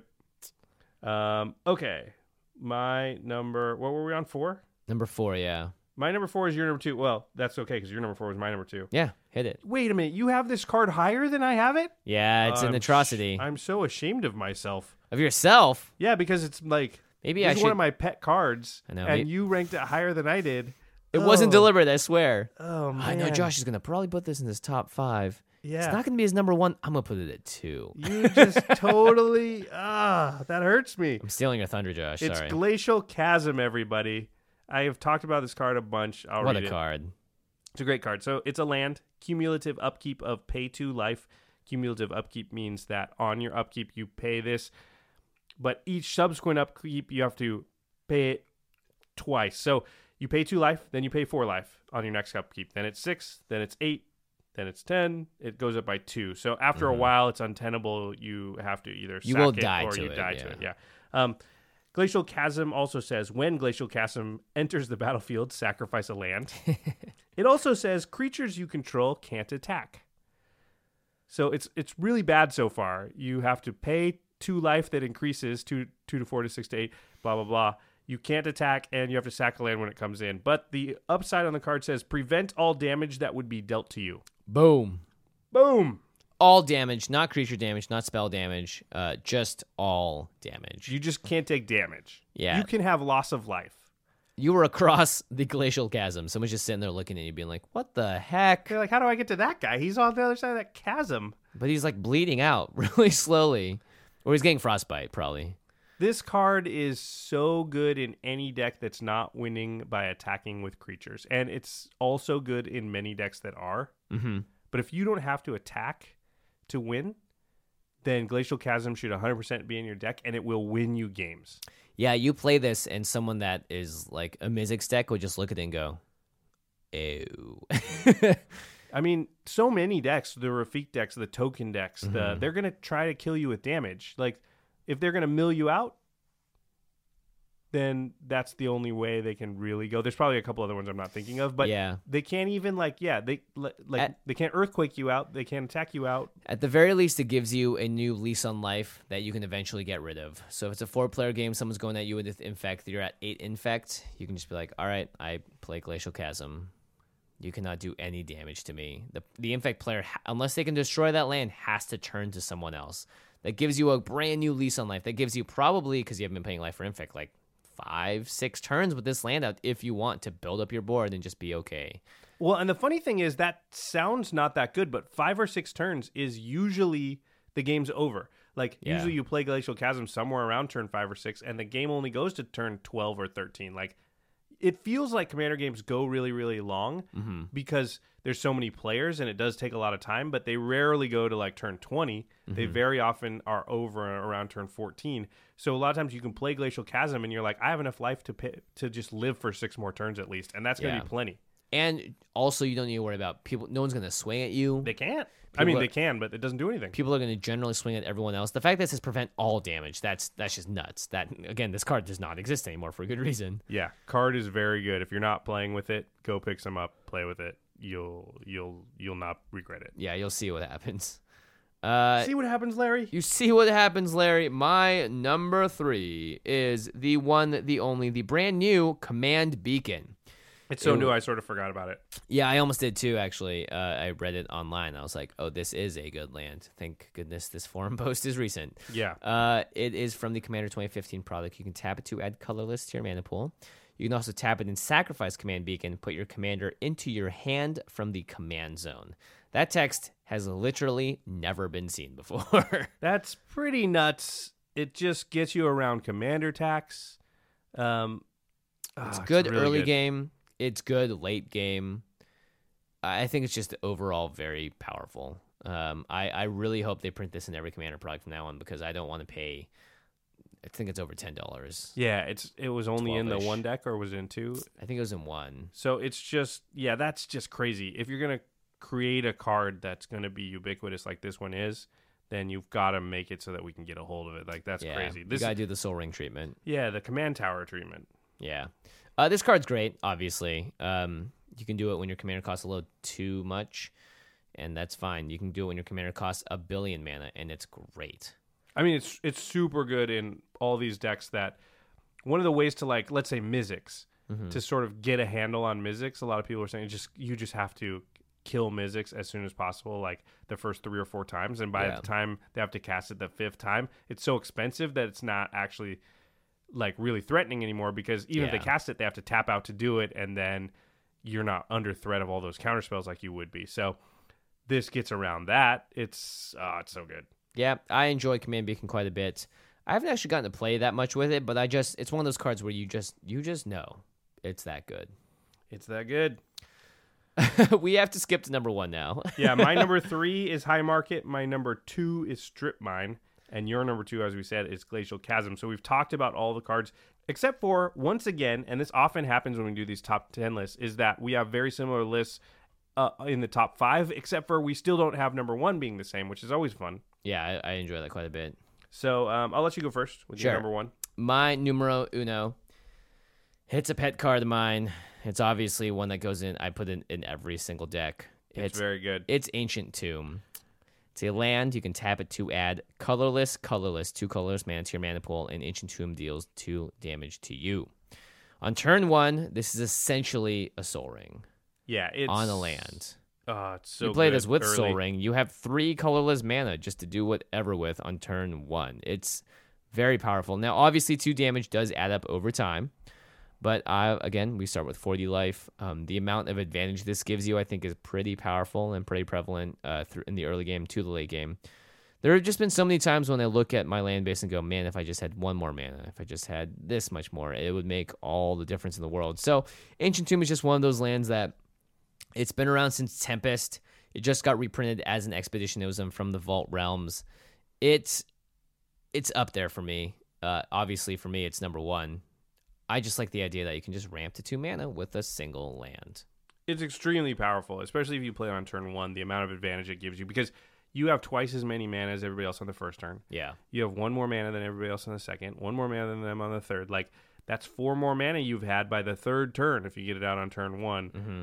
Um, okay. My number, what were we on? Four? Number four, yeah. My number four is your number two. Well, that's okay because your number four was my number two. Yeah, hit it. Wait a minute. You have this card higher than I have it? Yeah, it's an I'm atrocity. sh- I'm so ashamed of myself. Of yourself? Yeah, because it's like, Maybe this I is should. one of my pet cards, I know, and maybe- you ranked it higher than I did. it wasn't Oh. deliberate, I swear. Oh, man. I know Josh is going to probably put this in his top five. Yeah. It's not going to be his number one. I'm going to put it at two. You just totally, ah, that hurts me. I'm stealing your thunder, Josh. It's Sorry. Glacial Chasm, everybody. I have talked about this card a bunch. I'll What read a it. card. It's a great card. So it's a land, cumulative upkeep of pay two life. Cumulative upkeep means that on your upkeep you pay this, but each subsequent upkeep you have to pay it twice. So you pay two life, then you pay four life on your next upkeep. Then it's six, then it's eight, then it's ten. It goes up by two. So after a while, it's untenable. You have to either You sack will it die or to you it, die yeah. to it. Yeah. Um, Glacial Chasm also says when Glacial Chasm enters the battlefield, sacrifice a land. It also says creatures you control can't attack. So it's it's really bad so far. You have to pay two life that increases two two to four to six to eight, blah blah blah. You can't attack, and you have to sack a land when it comes in. But the upside on the card says prevent all damage that would be dealt to you. Boom. Boom. All damage, not creature damage, not spell damage, uh, just all damage. You just can't take damage. Yeah. You can have loss of life. You were across the glacial chasm. Someone's just sitting there looking at you being like, what the heck? You're like, how do I get to that guy? He's on the other side of that chasm. But he's like bleeding out really slowly. Or he's getting frostbite, probably. This card is so good in any deck that's not winning by attacking with creatures. And it's also good in many decks that are. Mm-hmm. But if you don't have to attack to win, then Glacial Chasm should one hundred percent be in your deck, and it will win you games. Yeah, you play this, and someone that is like a Mizzix deck would just look at it and go, ew. I mean, so many decks, the Rafik decks, the token decks, the Mhm. they're going to try to kill you with damage. Like, if they're going to mill you out, then that's the only way they can really go. There's probably a couple other ones I'm not thinking of, but yeah. they can't even, like, yeah, they like At- they can't Earthquake you out. They can't attack you out. At the very least, it gives you a new lease on life that you can eventually get rid of. So if it's a four-player game, someone's going at you with Infect, you're at eight Infect, you can just be like, all right, I play Glacial Chasm. You cannot do any damage to me. The the Infect player, ha- unless they can destroy that land, has to turn to someone else. That gives you a brand new lease on life. That gives you probably, because you haven't been paying life for Infect, like five, six turns with this land out if you want to build up your board and just be okay. Well, and the funny thing is that sounds not that good, but five or six turns is usually the game's over. Like, Yeah. usually you play Glacial Chasm somewhere around turn five or six, and the game only goes to turn twelve or thirteen. Like, it feels like Commander games go really, really long Mm-hmm. because there's so many players, and it does take a lot of time, but they rarely go to, like, turn twenty. Mm-hmm. They very often are over around turn fourteen. So a lot of times you can play Glacial Chasm, and you're like, I have enough life to pay, to just live for six more turns at least, and that's going to Yeah. be plenty. And also, you don't need to worry about people. No one's going to swing at you. They can't. I mean, People are- they can, but it doesn't do anything. People are going to generally swing at everyone else. The fact that it says prevent all damage, that's that's just nuts. That again, this card does not exist anymore for a good reason. Yeah, card is very good. If you're not playing with it, go pick some up, play with it. You'll you'll you'll not regret it. Yeah, you'll see what happens. Uh, See what happens, Larry? you see what happens, Larry. My number three is the one, the only, the brand new Command Beacon. It's so Ew. new, I sort of forgot about it. Yeah, I almost did too, actually. Uh, I read it online. I was like, oh, this is a good land. Thank goodness this forum post is recent. Yeah. Uh, it is from the Commander twenty fifteen product. You can tap it to add colorless to your mana pool. You can also tap it and sacrifice Command Beacon, put your commander into your hand from the command zone. That text has literally never been seen before. That's pretty nuts. It just gets you around commander tax. Um, It's ah, good really early good. game. It's good late game. I think it's just overall very powerful. Um, I, I really hope they print this in every Commander product from now on because I don't want to pay. I think it's over ten dollars. Yeah, it's it was only in the twelve-ish. one deck or was it in two? I think it was in one. So it's just, yeah, that's just crazy. If you're going to create a card that's going to be ubiquitous like this one is, then you've got to make it so that we can get a hold of it. Like, that's Yeah, crazy. you This, gotta do the Soul Ring treatment. yeah, the command tower treatment. Yeah, uh, this card's great. Obviously, um, you can do it when your commander costs a little too much, and that's fine. You can do it when your commander costs a billion mana, and it's great. I mean, it's it's super good in all these decks. That one of the ways to, like, let's say Mizzix, Mm-hmm. to sort of get a handle on Mizzix. A lot of people are saying just you just have to kill Mizzix as soon as possible, like the first three or four times, and by Yeah. the time they have to cast it the fifth time, it's so expensive that it's not actually like really threatening anymore. Because even if Yeah. they cast it, they have to tap out to do it, and then you're not under threat of all those counter spells like you would be. So this gets around that. It's uh, it's so good. Yeah, I enjoy Command Beacon quite a bit. I haven't actually gotten to play that much with it, but I just it's one of those cards where you just you just know it's that good. It's that good. We have to skip to number one now. Yeah, my number three is High Market. My number two is Strip Mine. And your number two, as we said, is Glacial Chasm. So we've talked about all the cards, except for, once again, and this often happens when we do these top ten lists, is that we have very similar lists uh, in the top five, except for we still don't have number one being the same, which is always fun. Yeah, I, I enjoy that quite a bit. So um, I'll let you go first with Sure. your number one. My numero uno. It's a pet card of mine. It's obviously one that goes in. I put in in every single deck. It's, very good. It's Ancient Tomb. It's a land. You can tap it to add colorless, colorless, two colorless mana to your mana pool, and Ancient Tomb deals two damage to you. On turn one, this is essentially a Soul Ring Yeah, it's on a land. Uh, it's so you play good this with early. Soul Ring. You have three colorless mana just to do whatever with on turn one. It's very powerful. Now, obviously, two damage does add up over time. But I, again, we start with forty life. Um, the amount of advantage this gives you, I think, is pretty powerful and pretty prevalent uh, th- in the early game to the late game. There have just been so many times when I look at my land base and go, man, if I just had one more mana, if I just had this much more, it would make all the difference in the world. So Ancient Tomb is just one of those lands that it's been around since Tempest. It just got reprinted as an Expeditionism from the Vault Realms. It's, it's up there for me. Uh, obviously, for me, it's number one. I just like the idea that you can just ramp to two mana with a single land. It's extremely powerful, especially if you play on turn one, the amount of advantage it gives you, because you have twice as many mana as everybody else on the first turn. Yeah. You have one more mana than everybody else on the second, one more mana than them on the third. Like, that's four more mana you've had by the third turn if you get it out on turn one. Mm-hmm.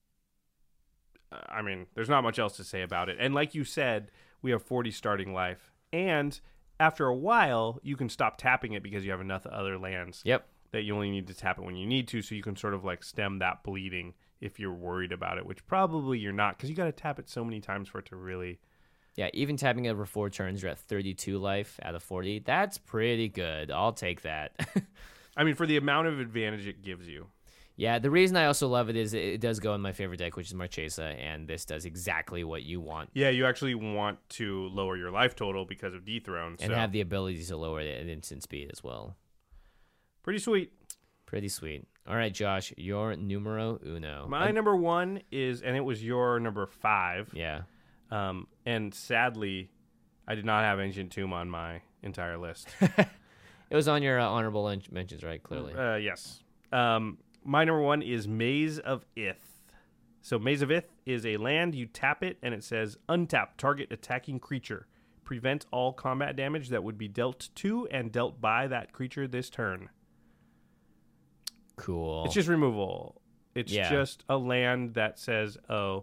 I mean, there's not much else to say about it. And like you said, we have forty starting life. And after a while, you can stop tapping it because you have enough other lands Yep. that you only need to tap it when you need to, so you can sort of like stem that bleeding if you're worried about it, which probably you're not, because you got to tap it so many times for it to really. Yeah, even tapping it over four turns, you're at thirty-two life out of forty. That's pretty good. I'll take that. I mean, for the amount of advantage it gives you. Yeah, the reason I also love it is it does go in my favorite deck, which is Marchesa, and this does exactly what you want. Yeah, you actually want to lower your life total because of Dethrone. And so. have the ability to lower it at instant speed as well. Pretty sweet. Pretty sweet. All right, Josh, your numero uno. My uh, number one is, and it was your number five. Yeah. Um, and sadly, I did not have Ancient Tomb on my entire list. It was on your uh, honorable mentions, right? Clearly. Uh, yes. Um, my number one is Maze of Ith. So Maze of Ith is a land. You tap it, and it says, untap target attacking creature. Prevent all combat damage that would be dealt to and dealt by that creature this turn. Cool. It's just removal. It's Yeah. just a land that says, oh,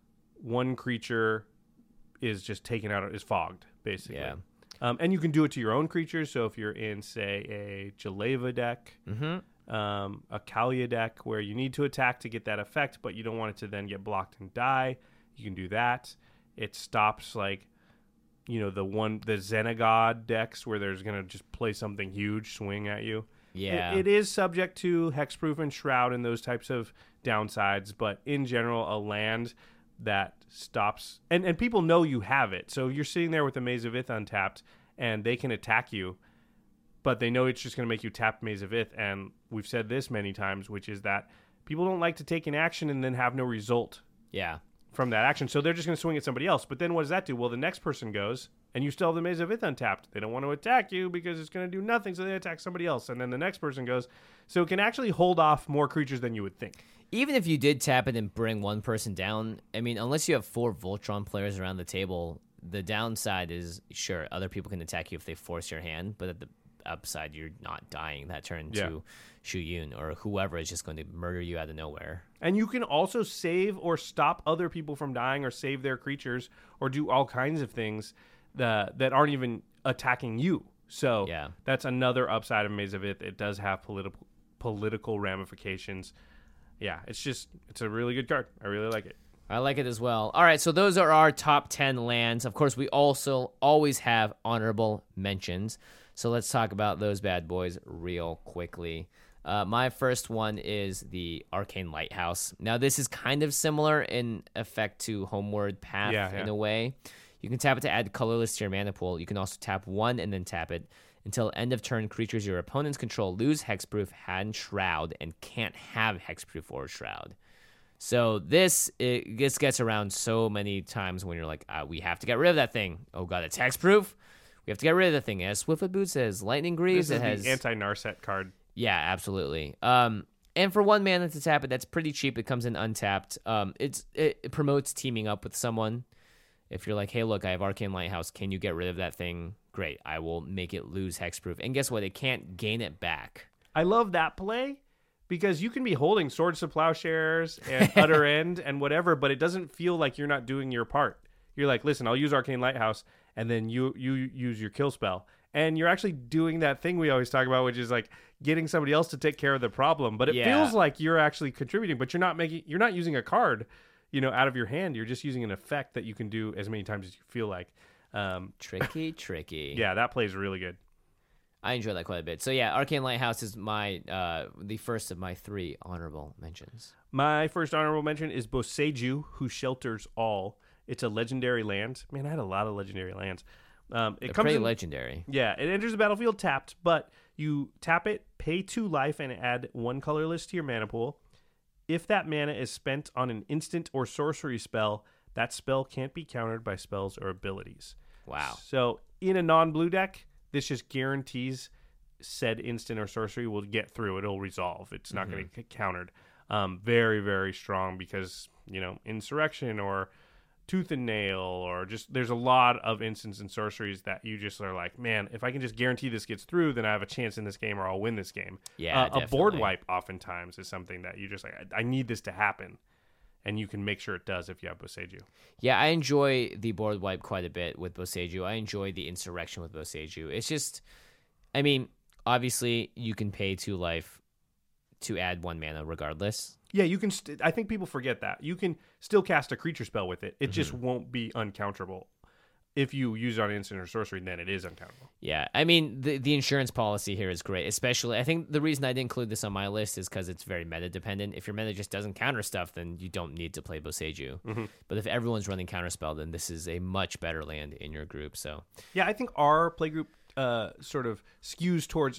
one creature is just taken out, is fogged, basically. Yeah. Um, and you can do it to your own creatures. So if you're in, say, a Jaleva deck, Mm-hmm. um, a Kalia deck where you need to attack to get that effect, but you don't want it to then get blocked and die, you can do that. It stops, like, you know, the one the Xenagod decks where there's going to just play something huge, swing at you. Yeah. It, it is subject to Hexproof and Shroud and those types of downsides, but in general, a land that stops... And, and people know you have it, so you're sitting there with the Maze of Ith untapped, and they can attack you, but they know it's just going to make you tap Maze of Ith, and we've said this many times, which is that people don't like to take an action and then have no result Yeah. from that action, so they're just going to swing at somebody else. But then what does that do? Well, the next person goes, and you still have the Maze of Ith untapped. They don't want to attack you because it's going to do nothing, so they attack somebody else. And then the next person goes. So it can actually hold off more creatures than you would think. Even if you did tap it and bring one person down, I mean, unless you have four Voltron players around the table, the downside is, sure, other people can attack you if they force your hand, but at the upside, you're not dying that turn Yeah. to Shu Yun or whoever is just going to murder you out of nowhere. And you can also save or stop other people from dying or save their creatures or do all kinds of things that, that aren't even attacking you. So Yeah. that's another upside of Maze of Ith. It does have political political ramifications. Yeah, it's just, it's a really good card. I really like it. I like it as well. All right, so those are our top ten lands. Of course, we also always have honorable mentions. So let's talk about those bad boys real quickly. Uh, my first one is the Arcane Lighthouse. Now, this is kind of similar in effect to Homeward Path Yeah, yeah. in a way. You can tap it to add colorless to your mana pool. You can also tap one and then tap it. Until end of turn, creatures your opponents control lose Hexproof and Shroud and can't have Hexproof or Shroud. So this it, this gets around so many times when you're like, uh, we have to get rid of that thing. Oh god, it's hexproof. We have to get rid of the thing. It has Swiftfoot Boots, it has Lightning Greaves, This is it has the anti-Narset card. yeah, absolutely. Um, and for one mana to tap it, that's pretty cheap. It comes in untapped. Um, it's it, it promotes teaming up with someone. If you're like, hey, look, I have Arcane Lighthouse. Can you get rid of that thing? Great, I will make it lose hexproof. And guess what? It can't gain it back. I love that play because you can be holding Swords to Plowshares and Utter End and whatever, but it doesn't feel like you're not doing your part. You're like, listen, I'll use Arcane Lighthouse, and then you you use your kill spell. And you're actually doing that thing we always talk about, which is like getting somebody else to take care of the problem. But it Yeah. feels like you're actually contributing, but you're not making you're not using a card, you know, out of your hand. You're just using an effect that you can do as many times as you feel like. Um, Tricky, tricky. yeah, that plays really good. I enjoy that quite a bit. So yeah, Arcane Lighthouse is my uh, the first of my three honorable mentions. My first honorable mention is Boseiju, who shelters all. It's a legendary land. Man, I had a lot of legendary lands. Um, it They're comes pretty in, legendary. Yeah, it enters the battlefield tapped, but you tap it, pay two life, and add one colorless to your mana pool. If that mana is spent on an instant or sorcery spell, that spell can't be countered by spells or abilities. Wow. So in a non-blue deck, this just guarantees said instant or sorcery will get through. It'll resolve. It's not Mm-hmm. going to get countered. Um, very, very strong because, you know, Insurrection or Tooth and Nail or just there's a lot of instants and sorceries that you just are like, man, if I can just guarantee this gets through, then I have a chance in this game or I'll win this game. Yeah, uh, a board definitely. wipe oftentimes is something that you just like, I, I need this to happen. And you can make sure it does if you have Boseiju. Yeah, I enjoy the board wipe quite a bit with Boseiju. I enjoy the Insurrection with Boseiju. It's just, I mean, obviously you can pay two life to add one mana regardless. Yeah, you can. St- I think people forget that you can still cast a creature spell with it. It Mm-hmm. just won't be uncounterable. If you use it on instant or sorcery, then it is uncountable. Yeah, I mean, the the insurance policy here is great, especially, I think the reason I didn't include this on my list is because it's very meta-dependent. If your meta just doesn't counter stuff, then you don't need to play Boseiju. Mm-hmm. But if everyone's running counterspell, then this is a much better land in your group, so... Yeah, I think our playgroup uh, sort of skews towards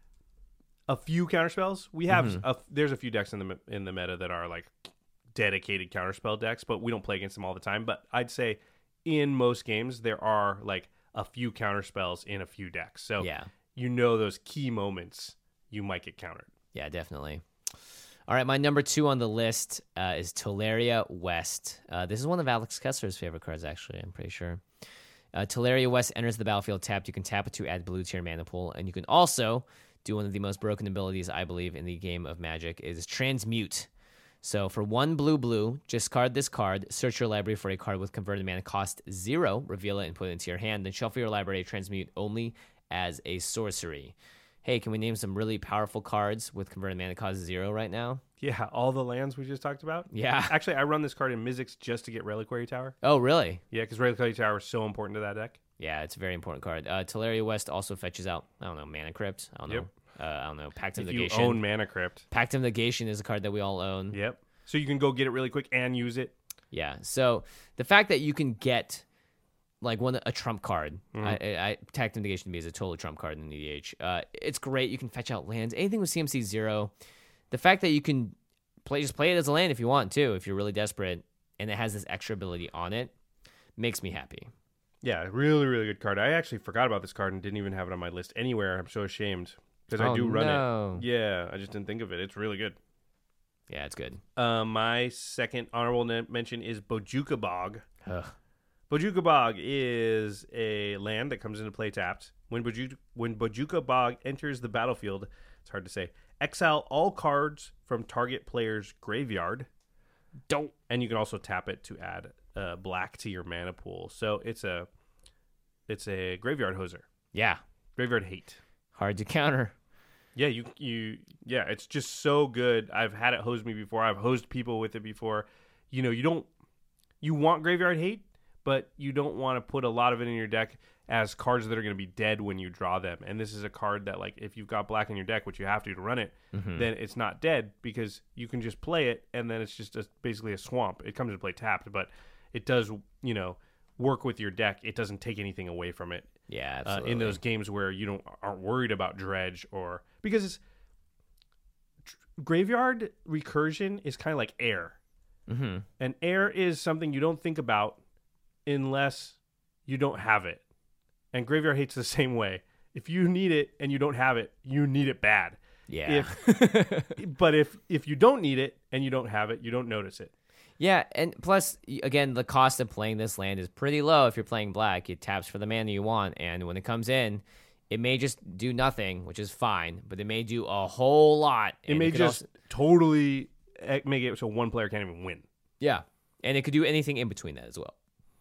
a few counterspells. We have Mm-hmm. a, there's a few decks in the in the meta that are like dedicated counterspell decks, but we don't play against them all the time. But I'd say in most games there are like a few counterspells in a few decks. So Yeah. you know those key moments you might get countered. Yeah, definitely. All right, my number two on the list uh, is Teleria West. Uh, this is one of Alex Kessler's favorite cards, actually, I'm pretty sure. Uh, Teleria West enters the battlefield tapped. You can tap it to add blue to your mana pool, and you can also do one of the most broken abilities, I believe, in the game of Magic, is Transmute. So for one blue blue, discard this card, search your library for a card with converted mana cost zero, reveal it and put it into your hand, then shuffle your library, transmute only as a sorcery. Hey, can we name some really powerful cards with converted mana cost zero right now? Yeah, all the lands we just talked about. Yeah. Actually, I run this card in Mizzix just to get Reliquary Tower. Oh, really? Yeah, because Reliquary Tower is so important to that deck. Yeah, it's a very important card. Uh, Teleria West also fetches out, I don't know, Mana Crypt. I don't Yep. know. Uh, I don't know. Pact of If you Negation. own Mana Crypt. Pact of Negation is a card that we all own. Yep. So you can go get it really quick and use it. Yeah. So the fact that you can get like one a trump card, Mm-hmm. I, I, I Pact of Negation to me is a total trump card in the E D H. Uh, it's great. You can fetch out lands. Anything with C M C zero. The fact that you can play just play it as a land if you want to, if you're really desperate, and it has this extra ability on it, makes me happy. Yeah, really, really good card. I actually forgot about this card and didn't even have it on my list anywhere. I'm so ashamed because I Oh, do run no. it. Yeah, I just didn't think of it. It's really good. Yeah, it's good. Uh, my second honorable ne- mention is Bojuka Bog. Ugh. Bojuka Bog is a land that comes into play tapped. When Bojuka, when Bojuka Bog enters the battlefield, it's hard to say, exile all cards from target player's graveyard. Don't. And you can also tap it to add uh, black to your mana pool. So it's a it's a graveyard hoser. Yeah. Graveyard hate. Hard to counter. Yeah, you you yeah, it's just so good. I've had it hose me before. I've hosed people with it before. You know, you don't you want graveyard hate, but you don't want to put a lot of it in your deck as cards that are going to be dead when you draw them. And this is a card that, like, if you've got black in your deck, which you have to to run it, Mm-hmm. then it's not dead because you can just play it, and then it's just a, basically a swamp. It comes into play tapped, but it does, you know, work with your deck. It doesn't take anything away from it. Yeah, Uh, absolutely. in those games where you don't aren't worried about dredge or because it's tr- graveyard recursion is kind of like air, Mm-hmm. and air is something you don't think about unless you don't have it. And graveyard hate's the same way. If you need it and you don't have it, you need it bad. Yeah. But if if you don't need it and you don't have it, you don't notice it. Yeah, and plus, y- again, the cost of playing this land is pretty low if you're playing black. It taps for the mana you want, and when it comes in, it may just do nothing, which is fine, but it may do a whole lot. It and may could just also- totally eh, make it so one player can't even win. yeah, and it could do anything in between that as well.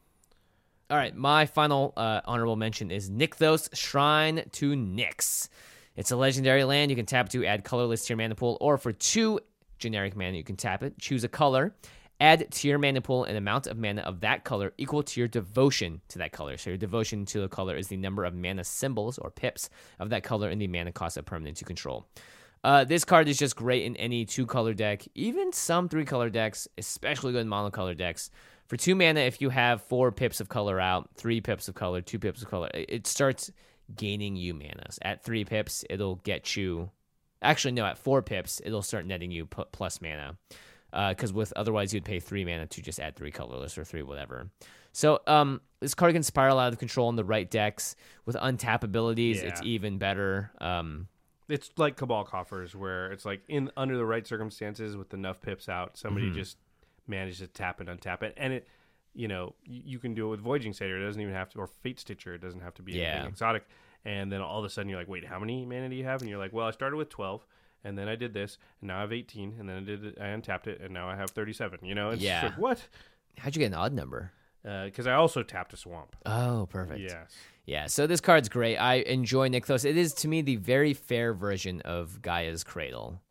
All right, my final uh, honorable mention is Nykthos, Shrine to Nyx. It's a legendary land. You can tap to add colorless to your mana pool, or for two generic mana, you can tap it, choose a color, add to your mana pool an amount of mana of that color equal to your devotion to that color. So your devotion to the color is the number of mana symbols or pips of that color and the mana cost of permanent you control. Uh, this card is just great in any two-color deck, even some three-color decks, especially good in monocolor decks. For two mana, if you have four pips of color out, three pips of color, two pips of color, it starts gaining you manas. At three pips, it'll get you... Actually, no, at four pips, it'll start netting you p- plus mana. Because uh, with otherwise, you'd pay three mana to just add three colorless or three whatever. So um, this card can spiral out of control in the right decks. With untap abilities, Yeah. it's even better. Um, It's like Cabal Coffers, where it's like in under the right circumstances with enough pips out, somebody Mm-hmm. just managed to tap and untap it, and it, you know, you, you can do it with Voyaging Satyr. It doesn't even have to, or Fate Stitcher. It doesn't have to be Yeah. anything exotic. And then all of a sudden, you're like, wait, how many mana do you have? And you're like, well, I started with twelve, and then I did this, and now I have eighteen, and then I did, it, I untapped it, and now I have thirty-seven. You know, it's Yeah. like, what? how'd you get an odd number? Because I also tapped a swamp. Oh, perfect. Yes. Yeah, so this card's great. I enjoy Nykthos. It is, to me, the very fair version of Gaia's Cradle,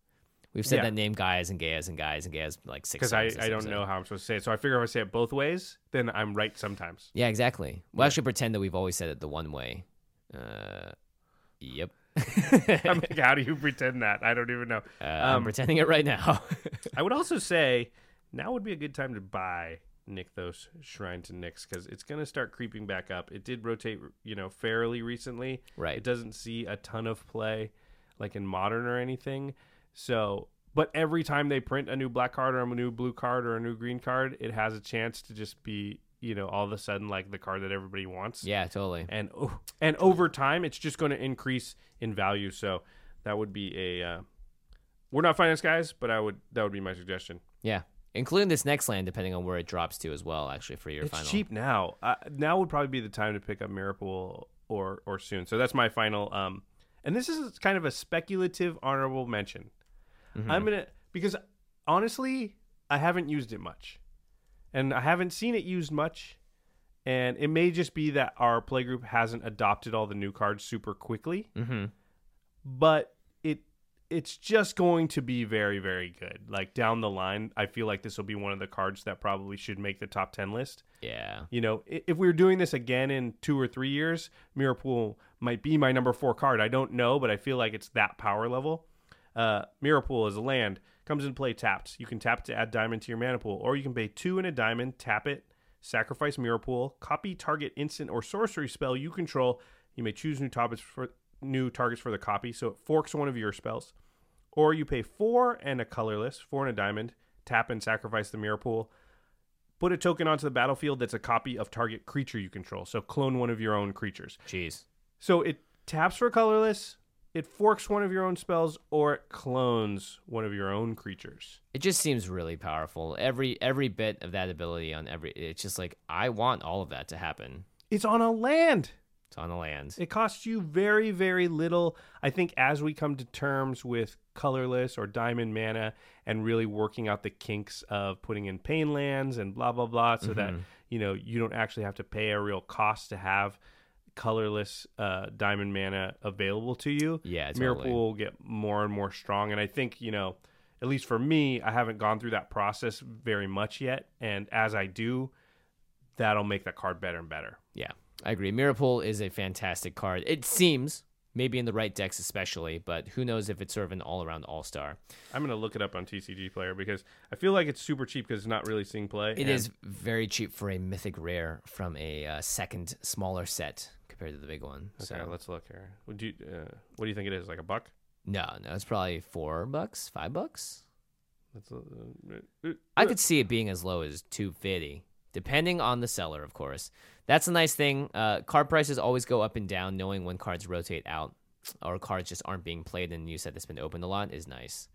We've said Yeah. that name Gaias and Gaias and Gaias and Gaias like six Because I, times. this I don't episode. know how I'm supposed to say it. So I figure if I say it both ways, then I'm right sometimes. Yeah, exactly. We'll actually pretend that we've always said it the one way. Uh, yep. I'm like, how do you pretend that? I don't even know. Uh, I'm Um, pretending it right now. I would also say now would be a good time to buy Nykthos Shrine to Nyx because it's going to start creeping back up. It did rotate, you know, fairly recently. Right. It doesn't see a ton of play like in Modern or anything. So, but every time they print a new black card or a new blue card or a new green card, it has a chance to just be, you know, all of a sudden like the card that everybody wants. Yeah, totally. And oh, and over time, it's just going to increase in value. So that would be a. Uh, we're not finance guys, but I would that would be my suggestion. Yeah. Including this next land, depending on where it drops to as well, actually, for your It's final. cheap now. Uh, now would probably be the time to pick up Mirapool or or soon. So that's my final. Um, and this is kind of a speculative honorable mention. Mhm. I'm gonna because honestly, I haven't used it much, and I haven't seen it used much. And it may just be that our playgroup hasn't adopted all the new cards super quickly, Mm-hmm. but it it's just going to be very, very good. Like down the line, I feel like this will be one of the cards that probably should make the top ten list. Yeah. You know, i- if we were doing this again in two or three years, Mirapool might be my number four card. I don't know, but I feel like it's that power level. Uh, Mirapool is a land, comes in play tapped. You can tap it to add diamond to your mana pool, or you can pay two and a diamond, tap it, sacrifice Mirapool, copy target instant or sorcery spell you control. You may choose new targets for new targets for the copy, so it forks one of your spells. Or you pay four and a colorless, four and a diamond, tap and sacrifice the Mirapool. Put a token onto the battlefield that's a copy of target creature you control. So clone one of your own creatures. Jeez. So it taps for colorless, it forks one of your own spells, or it clones one of your own creatures. It just seems really powerful. Every every bit of that ability on every. It's just like, I want all of that to happen. It's on a land. It's on the land. It costs you very, very little. I think as we come to terms with colorless or diamond mana and really working out the kinks of putting in pain lands and blah, blah, blah, so that, Mhm. you know, you don't actually have to pay a real cost to have colorless uh, diamond mana available to you. Yeah, Mirapool totally. will get more and more strong. And I think, you know, at least for me, I haven't gone through that process very much yet. And as I do, that'll make that card better and better. Yeah, I agree. Mirapool is a fantastic card. It seems, maybe in the right decks especially, but who knows if it's sort of an all-around all-star. I'm going to look it up on T C G Player because I feel like it's super cheap because it's not really seeing play. It and is very cheap for a mythic rare from a uh, second smaller set compared to the big one. Okay, So let's look here. Would you? Uh, what do you think it is? Like a buck? no, no, it's probably four bucks, five bucks. That's, uh, uh, I could see it being as low as two fifty, depending on the seller, of course. That's a nice thing. Uh, card prices always go up and down. Knowing when cards rotate out or cards just aren't being played and you said it's been opened a lot is nice.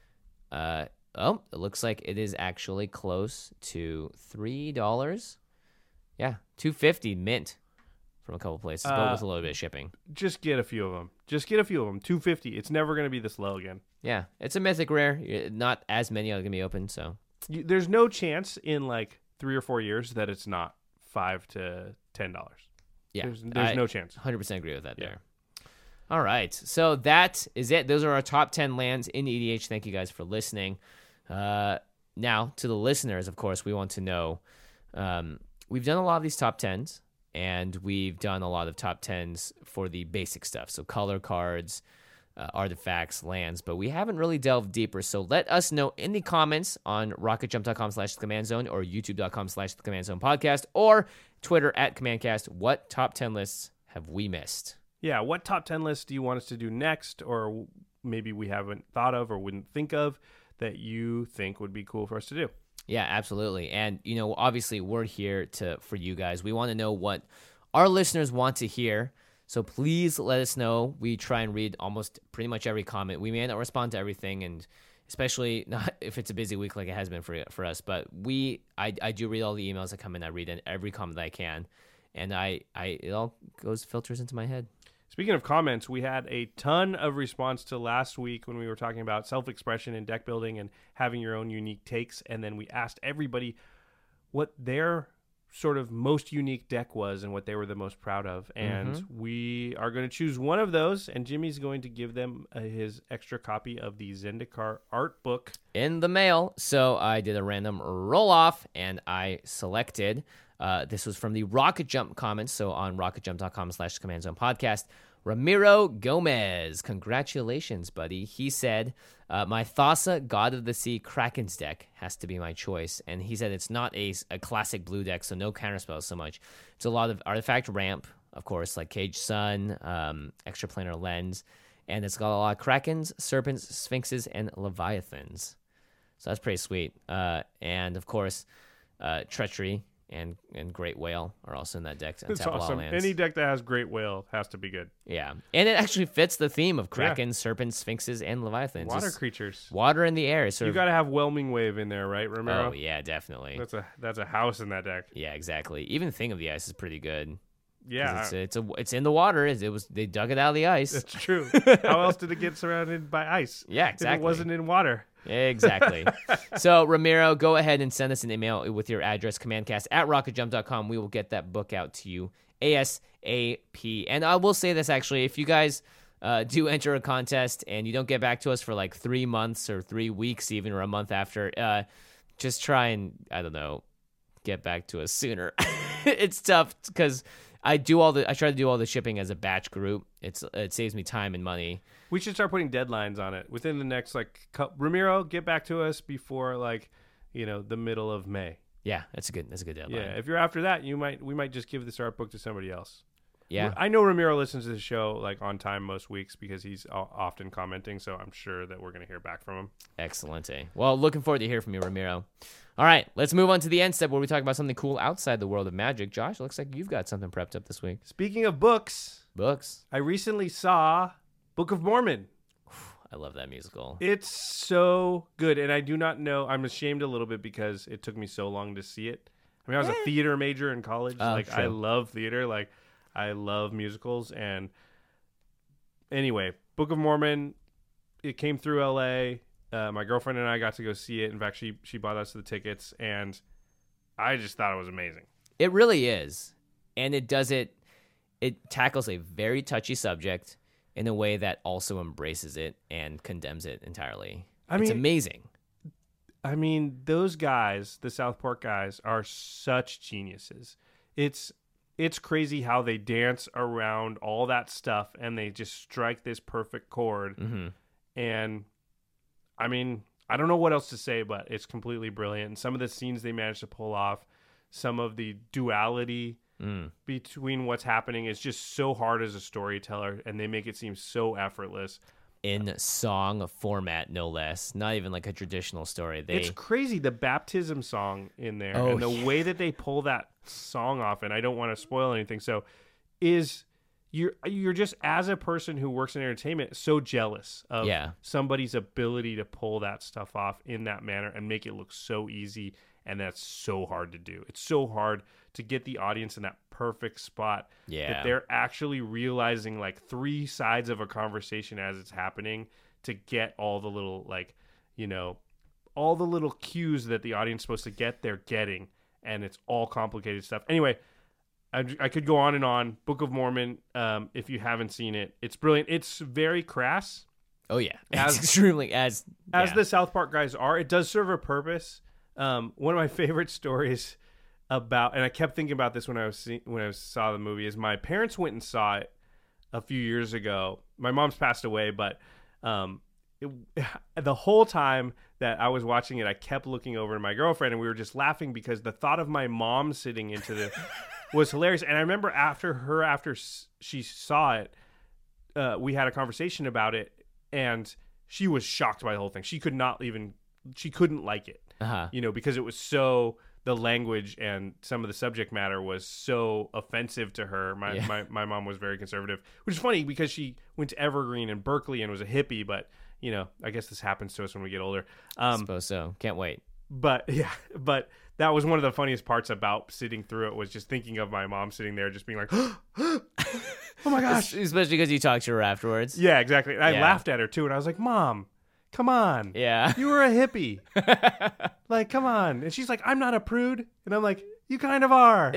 Uh, oh, it looks like it is actually close to three dollars. Yeah, two fifty mint from a couple places, but Uh, with a little bit of shipping. just get a few of them. Just get a few of them. two fifty. It's never going to be this low again. Yeah, it's a mythic rare. Y- Not as many are going to be open, so You, there's no chance in like three or four years that it's not five to ten dollars. yeah. There's, there's I- no chance. one hundred percent agree with that Yeah. there. All right. So that is it. Those are our top ten lands in E D H. Thank you guys for listening. Uh, now, to the listeners, of course, we want to know um, we've done a lot of these top tens, and we've done a lot of top tens for the basic stuff. So color cards, uh, artifacts, lands, but we haven't really delved deeper. So let us know in the comments on rocketjump.com slash the command zone or youtube.com slash the command zone podcast or Twitter at commandcast. What top ten lists have we missed? Yeah, what top ten lists do you want us to do next, or maybe we haven't thought of or wouldn't think of that you think would be cool for us to do? Yeah, absolutely. And, you know, obviously we're here to for you guys. We want to know what our listeners want to hear. So please let us know. We try and read almost pretty much every comment. We may not respond to everything, and especially not if it's a busy week like it has been for for us. But we, I, I do read all the emails that come in. I read in every comment that I can, and I, I it all goes filters into my head. Speaking of comments, we had a ton of response to last week when we were talking about self-expression and deck building and having your own unique takes. And then we asked everybody what their sort of most unique deck was and what they were the most proud of. And Mm-hmm. we are going to choose one of those, and Jimmy's going to give them uh, his extra copy of the Zendikar art book. In the mail. So I did a random roll off and I selected. Uh, this was from the Rocket Jump comments. So on rocketjump.com slash command zone podcast. Ramiro Gomez. Congratulations, buddy. He said, uh, my Thassa God of the Sea Kraken's deck has to be my choice. And he said it's not a, a classic blue deck, so no counterspells so much. It's a lot of artifact ramp, of course, like Cage Sun, um, Extraplanar Lens. And it's got a lot of Krakens, Serpents, Sphinxes, and Leviathans. So that's pretty sweet. Uh, and, of course, uh, Treachery and and Great Whale are also in that deck. It's awesome. Any deck that has Great Whale has to be good. Yeah. And it actually fits the theme of Kraken, yeah. Serpents, Sphinxes, and Leviathans. Water It's creatures. Water in the air. You got to have Whelming Wave in there, right, Romero? Oh, yeah, definitely. That's a that's a house in that deck. Yeah, exactly. Even Thing of the Ice is pretty good. Yeah. It's, it's, a, it's in the water. It was They dug it out of the ice. That's true. How else did it get surrounded by ice? Yeah, exactly. If it wasn't in water. Exactly. So, Ramiro, go ahead and send us an email with your address, commandcast at rocketjump dot com. We will get that book out to you ASAP. And I will say this, actually, if you guys uh, do enter a contest and you don't get back to us for like three months or three weeks even, or a month after, uh, just try and, I don't know, get back to us sooner. It's tough because I do all the I try to do all the shipping as a batch group. It's it saves me time and money. We should start putting deadlines on it within the next like couple, Ramiro, get back to us before like, you know, the middle of May. Yeah, that's a good that's a good deadline. Yeah, if you're after that, you might we might just give this art book to somebody else. Yeah. I know Ramiro listens to the show like on time most weeks because he's often commenting, so I'm sure that we're going to hear back from him. Excellent. Well, looking forward to hear from you, Ramiro. All right, let's move on to the end step where we talk about something cool outside the world of Magic. Josh, it looks like you've got something prepped up this week. Speaking of books, Books. I recently saw Book of Mormon. I love that musical. It's so good, and I do not know. I'm ashamed a little bit because it took me so long to see it. I mean, I was a theater major in college. Oh, like, true. I love theater. Like, I love musicals. And anyway, Book of Mormon, it came through L A. Uh, my girlfriend and I got to go see it. In fact, she she bought us the tickets, and I just thought it was amazing. It really is. And it does it, it tackles a very touchy subject in a way that also embraces it and condemns it entirely. I it's mean, amazing. I mean, those guys, the South Park guys, are such geniuses. It's it's crazy how they dance around all that stuff and they just strike this perfect chord. Mm-hmm. And I mean, I don't know what else to say, but it's completely brilliant. And some of the scenes they managed to pull off, some of the duality Mm. between what's happening is just so hard as a storyteller, and they make it seem so effortless. In song format, no less. Not even like a traditional story. They It's crazy, the baptism song in there, Oh, and the yeah. way that they pull that song off, and I don't want to spoil anything, so is you're you're just, as a person who works in entertainment, so jealous of Yeah. somebody's ability to pull that stuff off in that manner and make it look so easy, and that's so hard to do. It's so hard to get the audience in that perfect spot Yeah. that they're actually realizing like three sides of a conversation as it's happening to get all the little, like, you know, all the little cues that the audience is supposed to get, they're getting, and it's all complicated stuff. Anyway, I, I could go on and on. Book of Mormon, um, if you haven't seen it, it's brilliant. It's very crass. Oh yeah. As- It's extremely as As yeah. the South Park guys are, it does serve a purpose. Um, one of my favorite stories about, and I kept thinking about this when I was see, when I saw the movie, is my parents went and saw it a few years ago. My mom's passed away, but um, it, the whole time that I was watching it, I kept looking over at my girlfriend, and we were just laughing because the thought of my mom sitting into the was hilarious. And I remember after her, after she saw it, uh, we had a conversation about it, and she was shocked by the whole thing. She could not even, she couldn't like it. Uh-huh. You know, because it was so, the language and some of the subject matter was so offensive to her. My, Yeah. my my mom was very conservative, which is funny because she went to Evergreen and Berkeley and was a hippie, but, you know, I guess this happens to us when we get older. Um, Suppose so. Can't wait. but yeah, but that was one of the funniest parts about sitting through it, was just thinking of my mom sitting there just being like, oh my gosh. Especially because you talked to her afterwards. Yeah, exactly. And I Yeah. laughed at her too, and I was like, Mom, come on. Yeah. You were a hippie. Like, come on. And she's like, I'm not a prude. And I'm like, you kind of are.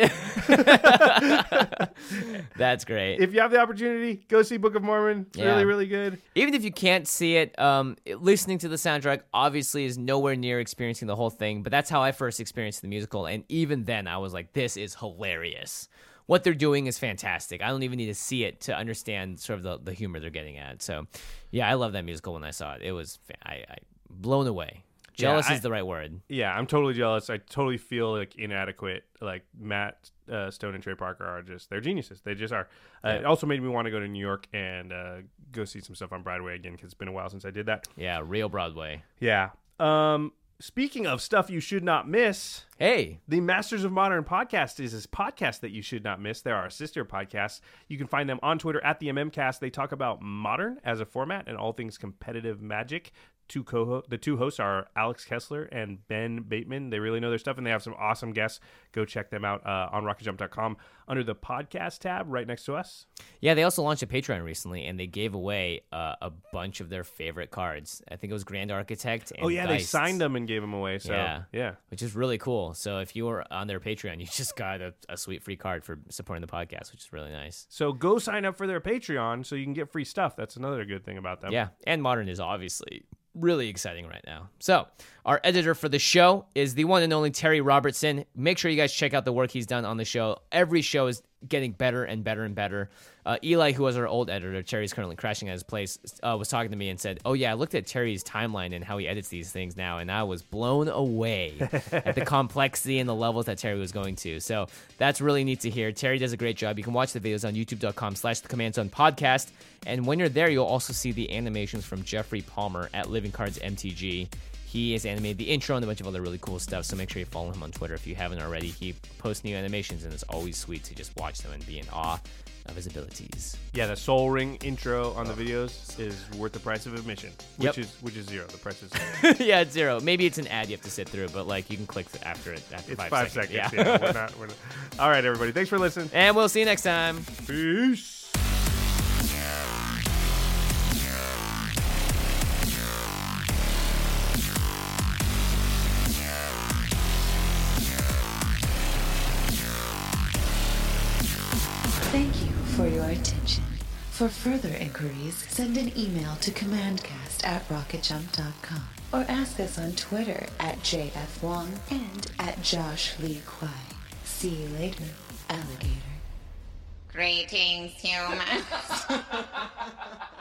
That's great. If you have the opportunity, go see Book of Mormon. It's Yeah. really, really good. Even if you can't see it, um, listening to the soundtrack obviously is nowhere near experiencing the whole thing, but that's how I first experienced the musical, and even then I was like, this is hilarious. What they're doing is fantastic. I don't even need to see it to understand sort of the, the humor they're getting at. So, yeah, I love that musical when I saw it. It was fa- I, I blown away. Jealous Yeah, I- is the right word. Yeah, I'm totally jealous. I totally feel like inadequate. Like Matt uh, Stone and Trey Parker are just, they're geniuses. They just are. Uh, Yeah. It also made me want to go to New York and uh, go see some stuff on Broadway again because it's been a while since I did that. Yeah, real Broadway. Yeah. Um, speaking of stuff you should not miss, Hey, the Masters of Modern podcast is this podcast that you should not miss. They're our sister podcasts. You can find them on Twitter at the MMcast. They talk about modern as a format and all things competitive Magic. Two co the two hosts are Alex Kessler and Ben Bateman. They really know their stuff, and they have some awesome guests. Go check them out uh, on rocket jump dot com under the podcast tab right next to us. yeah, they also launched a Patreon recently, and they gave away uh, a bunch of their favorite cards. I think it was Grand Architect and Oh yeah, they Geist, signed them and gave them away. So Yeah. yeah. which is really cool. So if you were on their Patreon, you just got a, a sweet free card for supporting the podcast, which is really nice. So go sign up for their Patreon so you can get free stuff. That's another good thing about them. Yeah, and Modern is obviously really exciting right now. So, our editor for the show is the one and only Terry Robertson. Make sure you guys check out the work he's done on the show. Every show is getting better and better and better. Uh, Eli, who was our old editor, Terry's currently crashing at his place, uh, was talking to me and said, oh yeah, I looked at Terry's timeline and how he edits these things now, and I was blown away at the complexity and the levels that Terry was going to. So that's really neat to hear. Terry does a great job. You can watch the videos on youtube.com slash the Command Zone podcast. And when you're there, you'll also see the animations from Jeffrey Palmer at Living Cards M T G. He has animated the intro and a bunch of other really cool stuff, so make sure you follow him on Twitter if you haven't already. He posts new animations, and it's always sweet to just watch them and be in awe of his abilities. Yeah, the Soul Ring intro on the videos is worth the price of admission, which Yep. is which is zero. The price is zero. Yeah, it's zero. Maybe it's an ad you have to sit through, but like you can click after it after It's five, five, seconds. seconds. Yeah. Yeah, we're not, we're not. All right, everybody. Thanks for listening. And we'll see you next time. Peace. Thank you for your attention. For further inquiries, send an email to commandcast at rocket jump dot com or ask us on Twitter at J F Wong and at Josh Lee Kwai. See you later, alligator. Greetings, humans.